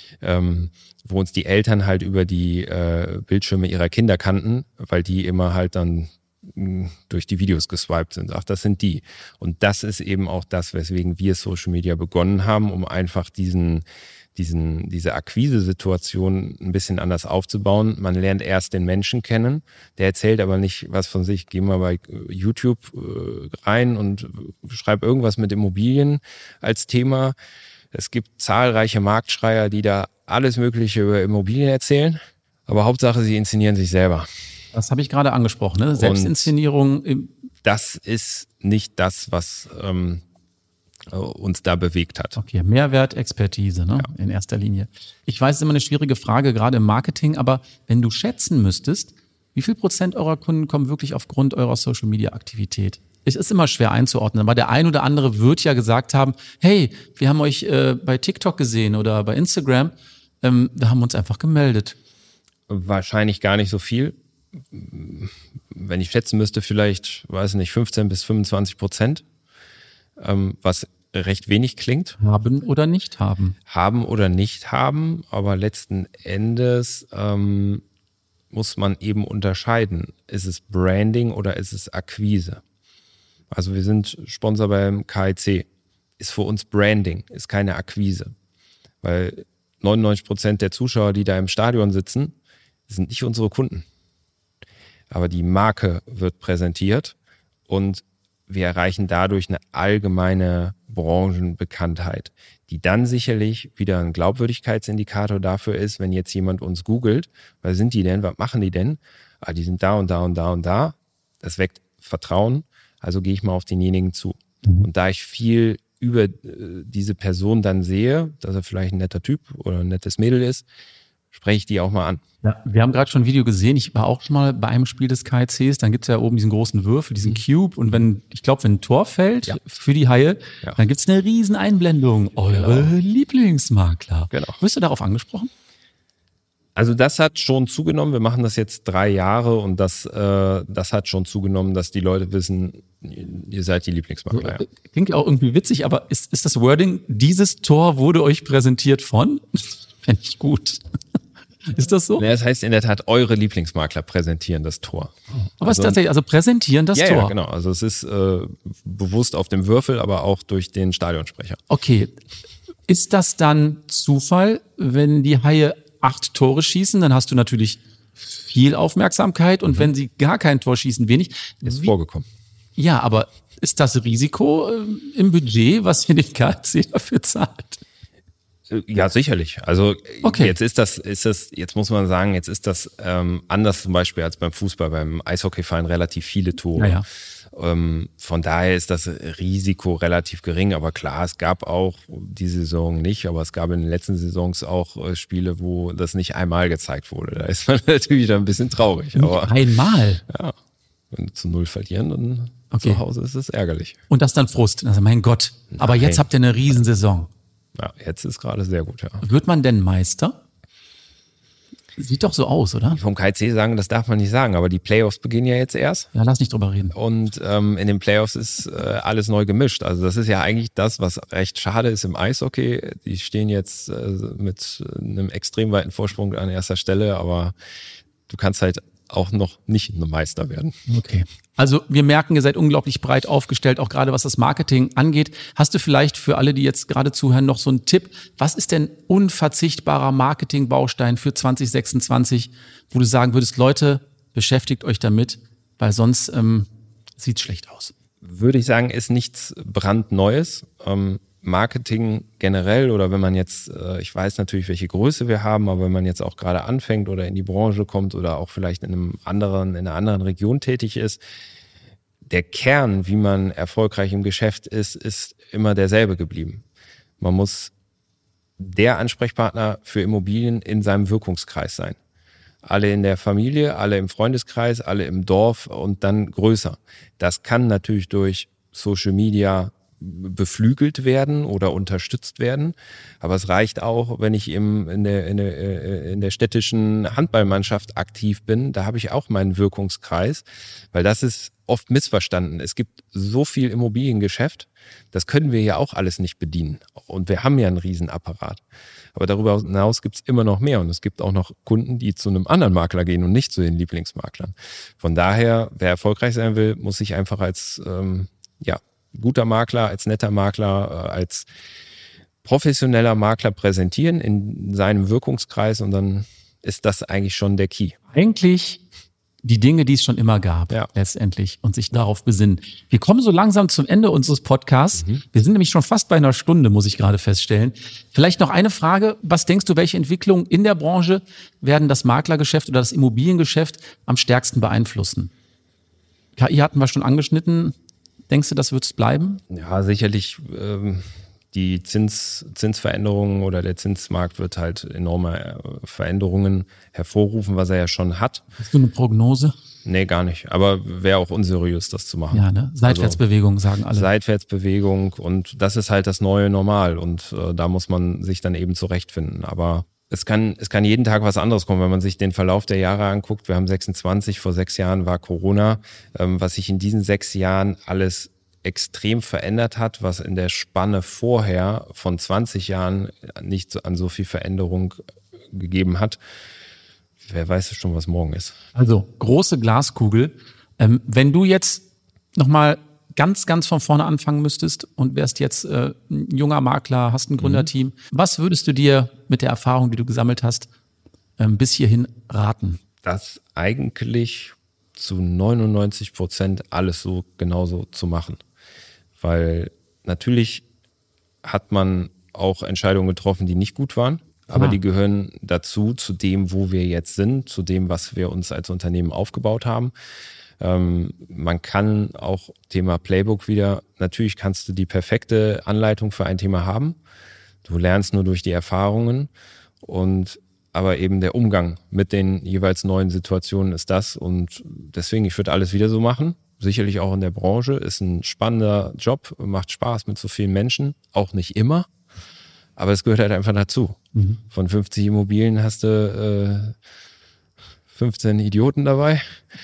wo uns die Eltern halt über die Bildschirme ihrer Kinder kannten, weil die immer halt dann durch die Videos geswiped sind. Ach, das sind die. Und das ist eben auch das, weswegen wir Social Media begonnen haben, um einfach diese Akquise-Situation ein bisschen anders aufzubauen. Man lernt erst den Menschen kennen, der erzählt aber nicht was von sich. Geh mal bei YouTube rein und schreib irgendwas mit Immobilien als Thema. Es gibt zahlreiche Marktschreier, die da alles Mögliche über Immobilien erzählen, aber Hauptsache, sie inszenieren sich selber.
Das habe ich gerade angesprochen, ne? Selbstinszenierung.
Das ist nicht das, was uns da bewegt hat.
Okay, Mehrwert, Expertise, ne? Ja. In erster Linie. Ich weiß, es ist immer eine schwierige Frage, gerade im Marketing, aber wenn du schätzen müsstest, wie viel % eurer Kunden kommen wirklich aufgrund eurer Social-Media-Aktivität? Es ist immer schwer einzuordnen, aber der ein oder andere wird ja gesagt haben, hey, wir haben euch bei TikTok gesehen oder bei Instagram, da haben wir uns einfach gemeldet.
Wahrscheinlich gar nicht so viel. Wenn ich schätzen müsste, vielleicht, weiß nicht, 15-25%, was recht wenig klingt.
Haben oder nicht haben.
Haben oder nicht haben, aber letzten Endes muss man eben unterscheiden. Ist es Branding oder ist es Akquise? Also wir sind Sponsor beim KIC. Ist für uns Branding, ist keine Akquise. Weil 99% der Zuschauer, die da im Stadion sitzen, Das sind nicht unsere Kunden. Aber die Marke wird präsentiert und wir erreichen dadurch eine allgemeine Branchenbekanntheit, die dann sicherlich wieder ein Glaubwürdigkeitsindikator dafür ist, wenn jetzt jemand uns googelt, wer sind die denn, was machen die denn? Die sind da und da und da und da. Das weckt Vertrauen, also gehe ich mal auf denjenigen zu. Und da ich viel über diese Person dann sehe, dass er vielleicht ein netter Typ oder ein nettes Mädel ist, spreche ich die auch mal an.
Ja, wir haben gerade schon ein Video gesehen. Ich war auch schon mal bei einem Spiel des KICs. Dann gibt es ja oben diesen großen Würfel, diesen Cube. Und wenn ein Tor fällt für die Haie, dann gibt es eine riesen Einblendung. Eure Lieblingsmakler.
Genau.
Wirst du darauf angesprochen?
Also das hat schon zugenommen. Wir machen das jetzt 3 Jahre und das hat schon zugenommen, dass die Leute wissen, ihr seid die Lieblingsmakler. Ja.
Klingt auch irgendwie witzig, aber ist das Wording, dieses Tor wurde euch präsentiert von? Fände ich gut. Ist das so?
Ja, das heißt in der Tat, eure Lieblingsmakler präsentieren das Tor.
Aber es ist tatsächlich, also präsentieren das Tor.
Ja, genau. Also es ist bewusst auf dem Würfel, aber auch durch den Stadionsprecher.
Okay. Ist das dann Zufall, wenn die Haie 8 Tore schießen, dann hast du natürlich viel Aufmerksamkeit und wenn sie gar kein Tor schießen, wenig.
Ist vorgekommen.
Ja, aber ist das Risiko im Budget, was ihr den KIC dafür zahlt?
Ja, sicherlich. Also
okay.
Jetzt muss man sagen, jetzt ist das anders zum Beispiel als beim Fußball. Beim Eishockey fallen relativ viele Tore.
Ja.
Von daher ist das Risiko relativ gering. Aber klar, es gab auch die Saison nicht, aber es gab in den letzten Saisons auch Spiele, wo das nicht einmal gezeigt wurde. Da ist man natürlich dann ein bisschen traurig. Aber
einmal?
Ja, wenn wir zu 0 verlieren, dann zu Hause ist es ärgerlich.
Und das dann Frust. Also mein Gott, aber jetzt habt ihr eine Riesensaison.
Ja, jetzt ist gerade sehr gut, ja.
Wird man denn Meister? Sieht doch so aus, oder?
Vom KIC sagen, das darf man nicht sagen, aber die Playoffs beginnen ja jetzt erst.
Ja, lass nicht drüber reden.
Und in den Playoffs ist alles neu gemischt. Also das ist ja eigentlich das, was recht schade ist im Eishockey. Die stehen jetzt mit einem extrem weiten Vorsprung an erster Stelle, aber du kannst halt auch noch nicht ein Meister werden.
Okay. Also wir merken, ihr seid unglaublich breit aufgestellt, auch gerade was das Marketing angeht. Hast du vielleicht für alle, die jetzt gerade zuhören, noch so einen Tipp? Was ist denn unverzichtbarer Marketingbaustein für 2026, wo du sagen würdest, Leute, beschäftigt euch damit, weil sonst sieht es schlecht aus?
Würde ich sagen, ist nichts brandneues. Marketing generell oder wenn man jetzt, ich weiß natürlich, welche Größe wir haben, aber wenn man jetzt auch gerade anfängt oder in die Branche kommt oder auch vielleicht in einer anderen Region tätig ist, der Kern, wie man erfolgreich im Geschäft ist immer derselbe geblieben. Man muss der Ansprechpartner für Immobilien in seinem Wirkungskreis sein. Alle in der Familie, alle im Freundeskreis, alle im Dorf und dann größer. Das kann natürlich durch Social Media beflügelt werden oder unterstützt werden. Aber es reicht auch, wenn ich in der städtischen Handballmannschaft aktiv bin. Da habe ich auch meinen Wirkungskreis, weil das ist oft missverstanden. Es gibt so viel Immobiliengeschäft, das können wir ja auch alles nicht bedienen. Und wir haben ja einen Riesenapparat. Aber darüber hinaus gibt es immer noch mehr. Und es gibt auch noch Kunden, die zu einem anderen Makler gehen und nicht zu den Lieblingsmaklern. Von daher, wer erfolgreich sein will, muss sich einfach als guter Makler, als netter Makler, als professioneller Makler präsentieren in seinem Wirkungskreis und dann ist das eigentlich schon der Key.
Eigentlich die Dinge, die es schon immer gab, letztendlich, und sich darauf besinnen. Wir kommen so langsam zum Ende unseres Podcasts. Wir sind nämlich schon fast bei einer Stunde, muss ich gerade feststellen. Vielleicht noch eine Frage. Was denkst du, welche Entwicklungen in der Branche werden das Maklergeschäft oder das Immobiliengeschäft am stärksten beeinflussen? KI hatten wir schon angeschnitten. Denkst du, das wird es bleiben?
Ja, sicherlich. Die Zinsveränderungen oder der Zinsmarkt wird halt enorme Veränderungen hervorrufen, was er ja schon hat.
Hast du eine Prognose?
Nee, gar nicht. Aber wäre auch unseriös, das zu machen.
Ja, ne? Seitwärtsbewegung, sagen alle.
Seitwärtsbewegung und das ist halt das neue Normal und da muss man sich dann eben zurechtfinden. Aber es kann jeden Tag was anderes kommen, wenn man sich den Verlauf der Jahre anguckt. Wir haben 26, vor 6 Jahren war Corona. Was sich in diesen 6 Jahren alles extrem verändert hat, was in der Spanne vorher von 20 Jahren nicht an so viel Veränderung gegeben hat. Wer weiß schon, was morgen ist.
Also große Glaskugel. Wenn du jetzt nochmal ganz, ganz von vorne anfangen müsstest und wärst jetzt ein junger Makler, hast ein Gründerteam, was würdest du dir mit der Erfahrung, die du gesammelt hast, bis hierhin raten?
Das eigentlich zu 99% alles so genauso zu machen. Weil natürlich hat man auch Entscheidungen getroffen, die nicht gut waren, aber die gehören dazu, zu dem, wo wir jetzt sind, zu dem, was wir uns als Unternehmen aufgebaut haben. Man kann auch Thema Playbook wieder, natürlich kannst du die perfekte Anleitung für ein Thema haben. Du lernst nur durch die Erfahrungen aber eben der Umgang mit den jeweils neuen Situationen ist das und deswegen, ich würde alles wieder so machen. Sicherlich auch in der Branche, ist ein spannender Job, macht Spaß mit so vielen Menschen, auch nicht immer, aber es gehört halt einfach dazu. Von 50 Immobilien hast du 15 Idioten dabei,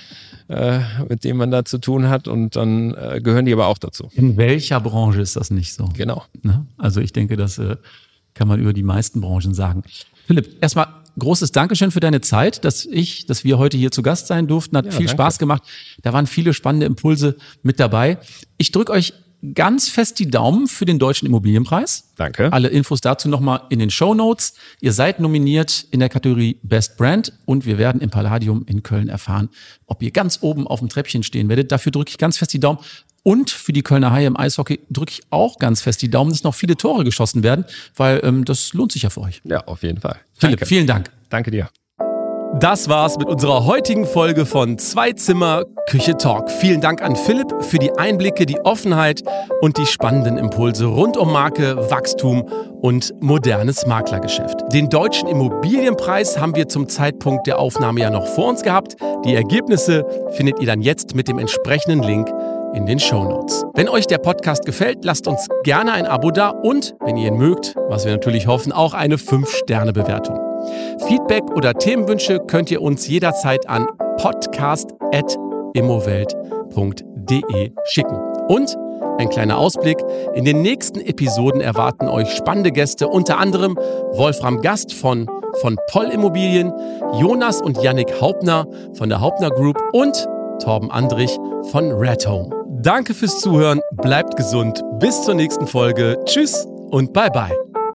mit denen man da zu tun hat und dann gehören die aber auch dazu.
In welcher Branche ist das nicht so?
Genau.
Also ich denke, das kann man über die meisten Branchen sagen. Philipp, erstmal großes Dankeschön für deine Zeit, dass wir heute hier zu Gast sein durften. Hat viel Spaß gemacht. Da waren viele spannende Impulse mit dabei. Ich drücke euch ganz fest die Daumen für den Deutschen Immobilienpreis.
Danke.
Alle Infos dazu nochmal in den Shownotes. Ihr seid nominiert in der Kategorie Best Brand und wir werden im Palladium in Köln erfahren, ob ihr ganz oben auf dem Treppchen stehen werdet. Dafür drücke ich ganz fest die Daumen. Und für die Kölner Haie im Eishockey drücke ich auch ganz fest die Daumen, dass noch viele Tore geschossen werden, weil das lohnt sich ja für euch.
Ja, auf jeden Fall.
Philipp, vielen Dank.
Danke dir.
Das war's mit unserer heutigen Folge von 2 Zimmer Küche Talk. Vielen Dank an Philipp für die Einblicke, die Offenheit und die spannenden Impulse rund um Marke, Wachstum und modernes Maklergeschäft. Den Deutschen Immobilienpreis haben wir zum Zeitpunkt der Aufnahme ja noch vor uns gehabt. Die Ergebnisse findet ihr dann jetzt mit dem entsprechenden Link in den Shownotes. Wenn euch der Podcast gefällt, lasst uns gerne ein Abo da und, wenn ihr ihn mögt, was wir natürlich hoffen, auch eine 5-Sterne-Bewertung. Feedback oder Themenwünsche könnt ihr uns jederzeit an podcast@immowelt.de schicken. Und ein kleiner Ausblick, in den nächsten Episoden erwarten euch spannende Gäste, unter anderem Wolfram Gast von Poll Immobilien, Jonas und Yannick Hauptner von der Hauptner Group und Torben Andrich von Red Home. Danke fürs Zuhören, bleibt gesund, bis zur nächsten Folge. Tschüss und bye bye.